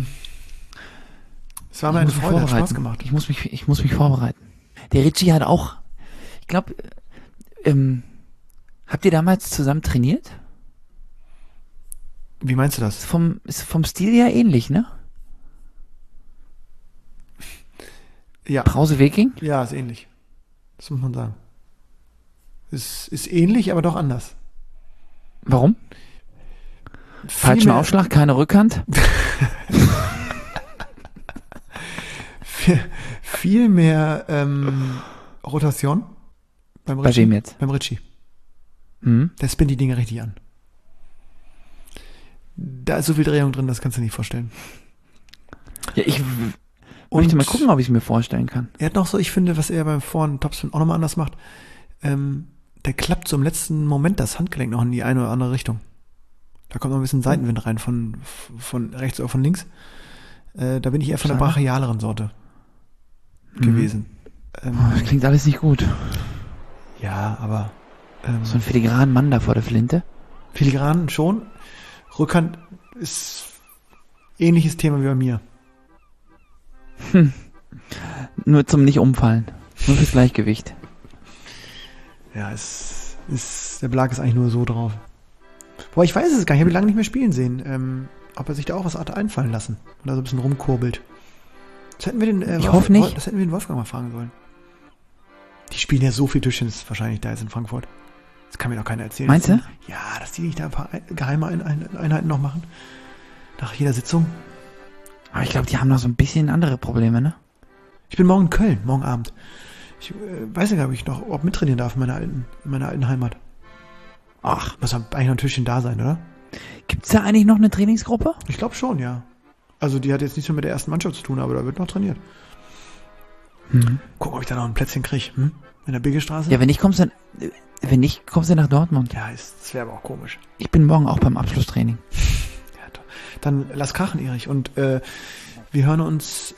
war mir eine Freude, hat Spaß gemacht. Ich muss mich vorbereiten. Der Richie hat auch, ich glaube, habt ihr damals zusammen trainiert? Wie meinst du das? Ist vom Stil ja ähnlich, ne? Ja. Brause Viking? Ja, ist ähnlich. Das muss man sagen. Ist ähnlich, aber doch anders. Warum? Falschen Aufschlag, keine Rückhand? viel mehr Rotation beim Bei wem jetzt? Beim Richie. Mhm. Der spinnt die Dinge richtig an. Da ist so viel Drehung drin, das kannst du nicht vorstellen. Ja, ich möchte mal gucken, ob ich es mir vorstellen kann. Er hat noch so, ich finde, was er beim Vorn Topspin auch nochmal anders macht, der klappt so im letzten Moment das Handgelenk noch in die eine oder andere Richtung. Da kommt noch ein bisschen Seitenwind rein, von rechts oder von links. Da bin ich eher von der brachialeren Sorte gewesen. Das klingt alles nicht gut. Ja, aber so ein filigranen Mann da vor der Flinte? Filigran schon. Rückhand ist ähnliches Thema wie bei mir. Nur zum nicht umfallen. Nur fürs Gleichgewicht. Ja, der Belag ist eigentlich nur so drauf. Boah, ich weiß es gar nicht. Ich habe ihn lange nicht mehr spielen sehen. Ob er sich da auch was hat einfallen lassen. Und da so ein bisschen rumkurbelt. Das hätten wir ich hoffe nicht. Das hätten wir den Wolfgang mal fragen sollen. Die spielen ja so viel Tischtennis wahrscheinlich da jetzt in Frankfurt. Das kann mir doch keiner erzählen. Meinst du? Ja, dass die nicht da ein paar geheime Einheiten noch machen. Nach jeder Sitzung. Aber ich glaube, die haben noch so ein bisschen andere Probleme, ne? Ich bin morgen in Köln, morgen Abend. Ich weiß nicht, ob mittrainieren darf in meiner alten Heimat. Ach, muss eigentlich noch ein Tischchen da sein, oder? Gibt's da eigentlich noch eine Trainingsgruppe? Ich glaube schon, ja. Also die hat jetzt nichts mehr mit der ersten Mannschaft zu tun, aber da wird noch trainiert. Gucken, ob ich da noch ein Plätzchen kriege. In der Biggestraße? Ja, wenn nicht, kommst du nach Dortmund. Ja, das wäre aber auch komisch. Ich bin morgen auch beim Abschlusstraining. Ja, dann lass krachen, Erich. Und wir hören uns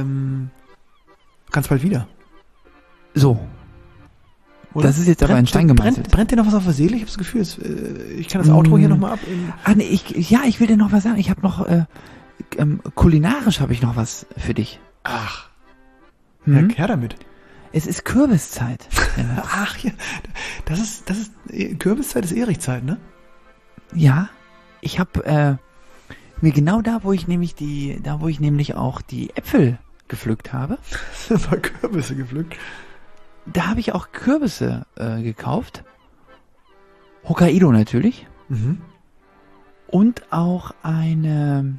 ganz bald wieder. So. Oder? Das ist jetzt aber ein Stein gemeißelt. Brennt dir noch was auf der Seele? Ich habe das Gefühl, ich kann das Outro hier nochmal ab. Nee, ich will dir noch was sagen. Ich habe noch, kulinarisch habe ich noch was für dich. Ach. Her damit. Es ist Kürbiszeit. Ach ja, das ist Kürbiszeit ist Erichzeit, ne? Ja. Ich habe mir genau da, wo ich nämlich auch die Äpfel gepflückt habe. Das war Kürbisse gepflückt. Da habe ich auch Kürbisse gekauft. Hokkaido natürlich. Mhm. Und auch eine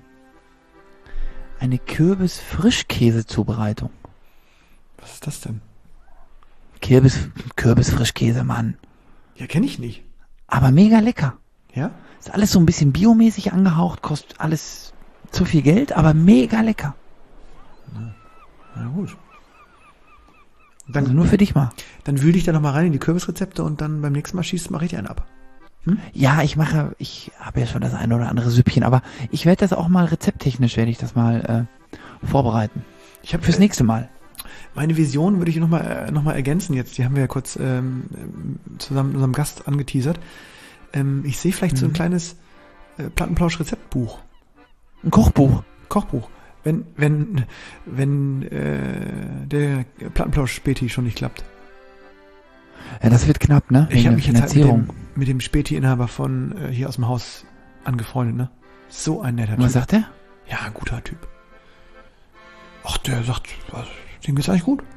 Kürbis-Frischkäse-Zubereitung. Was ist das denn? Kürbis-Frischkäse, Mann. Ja, kenne ich nicht. Aber mega lecker. Ja? Ist alles so ein bisschen biomäßig angehaucht, kostet alles zu viel Geld, aber mega lecker. Na gut. Dann, also nur für dich mal. Dann wühl dich da nochmal rein in die Kürbisrezepte und dann beim nächsten Mal schießt mal richtig einen ab. Ja, ich habe ja schon das eine oder andere Süppchen, aber ich werde das auch mal rezepttechnisch, werde ich das mal vorbereiten. Ich habe fürs nächste Mal. Meine Vision würde ich noch mal ergänzen jetzt. Die haben wir ja kurz zusammen mit unserem Gast angeteasert. Ich sehe vielleicht so ein kleines Plattenplausch-Rezeptbuch. Ein Kochbuch. Wenn der Plattenplausch-Späti schon nicht klappt. Ja, das wird knapp, ne? Ich habe mich jetzt halt mit dem Späti-Inhaber von hier aus dem Haus angefreundet, ne? So ein netter Typ. Was sagt er? Ja, ein guter Typ. Ach, der sagt, dem geht's eigentlich gut.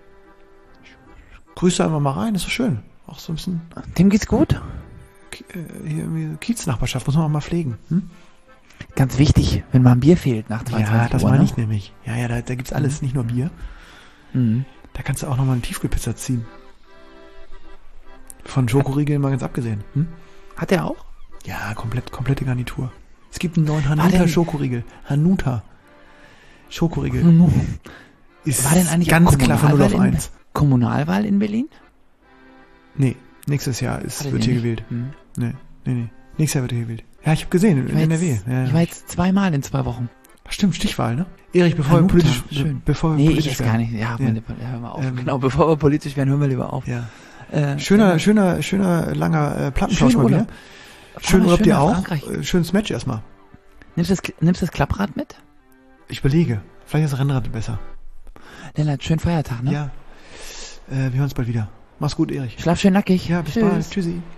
Grüße einfach mal rein, ist so schön. Auch so ein bisschen. Dem geht's gut? Hier Kieznachbarschaft muss man auch mal pflegen. Ganz wichtig, wenn mal ein Bier fehlt nach 22 Uhr. Ja, das meine ich nämlich. Ja, da gibt's alles, nicht nur Bier. Da kannst du auch nochmal eine Tiefkühlpizza ziehen. Von Schokoriegel mal ganz abgesehen. Hat er auch? Ja, komplette Garnitur. Es gibt einen neuen Hanuta-Schokoriegel. Hanuta. Schokoriegel. Ist War denn eigentlich ganz auch klar von 0 auf 1. Kommunalwahl in Berlin? Nee, nächstes Jahr wird hier gewählt. Hm. Nee. Nächstes Jahr wird hier gewählt. Ja, ich habe gesehen, in NRW. Ja. Ich war jetzt 2-mal in 2 Wochen. Stimmt, Stichwahl, ne? Erich, bevor Hanuta, wir politisch schön. bevor wir Nee, politisch ich weiß werden. gar nicht. Ja, hör mal auf. Genau, bevor wir politisch werden, hören wir lieber auf. Ja. Schöner, langer Plattentausch Schönen mal wieder. Urlaub. Schönen Urlaub dir nach auch. Frankreich. Schönes Match erstmal. Nimmst das Klapprad mit? Ich überlege. Vielleicht ist das Rennrad besser. Lennart, schönen Feiertag, ne? Ja. Wir hören uns bald wieder. Mach's gut, Erich. Schlaf schön nackig. Ja, bis bald. Tschüssi.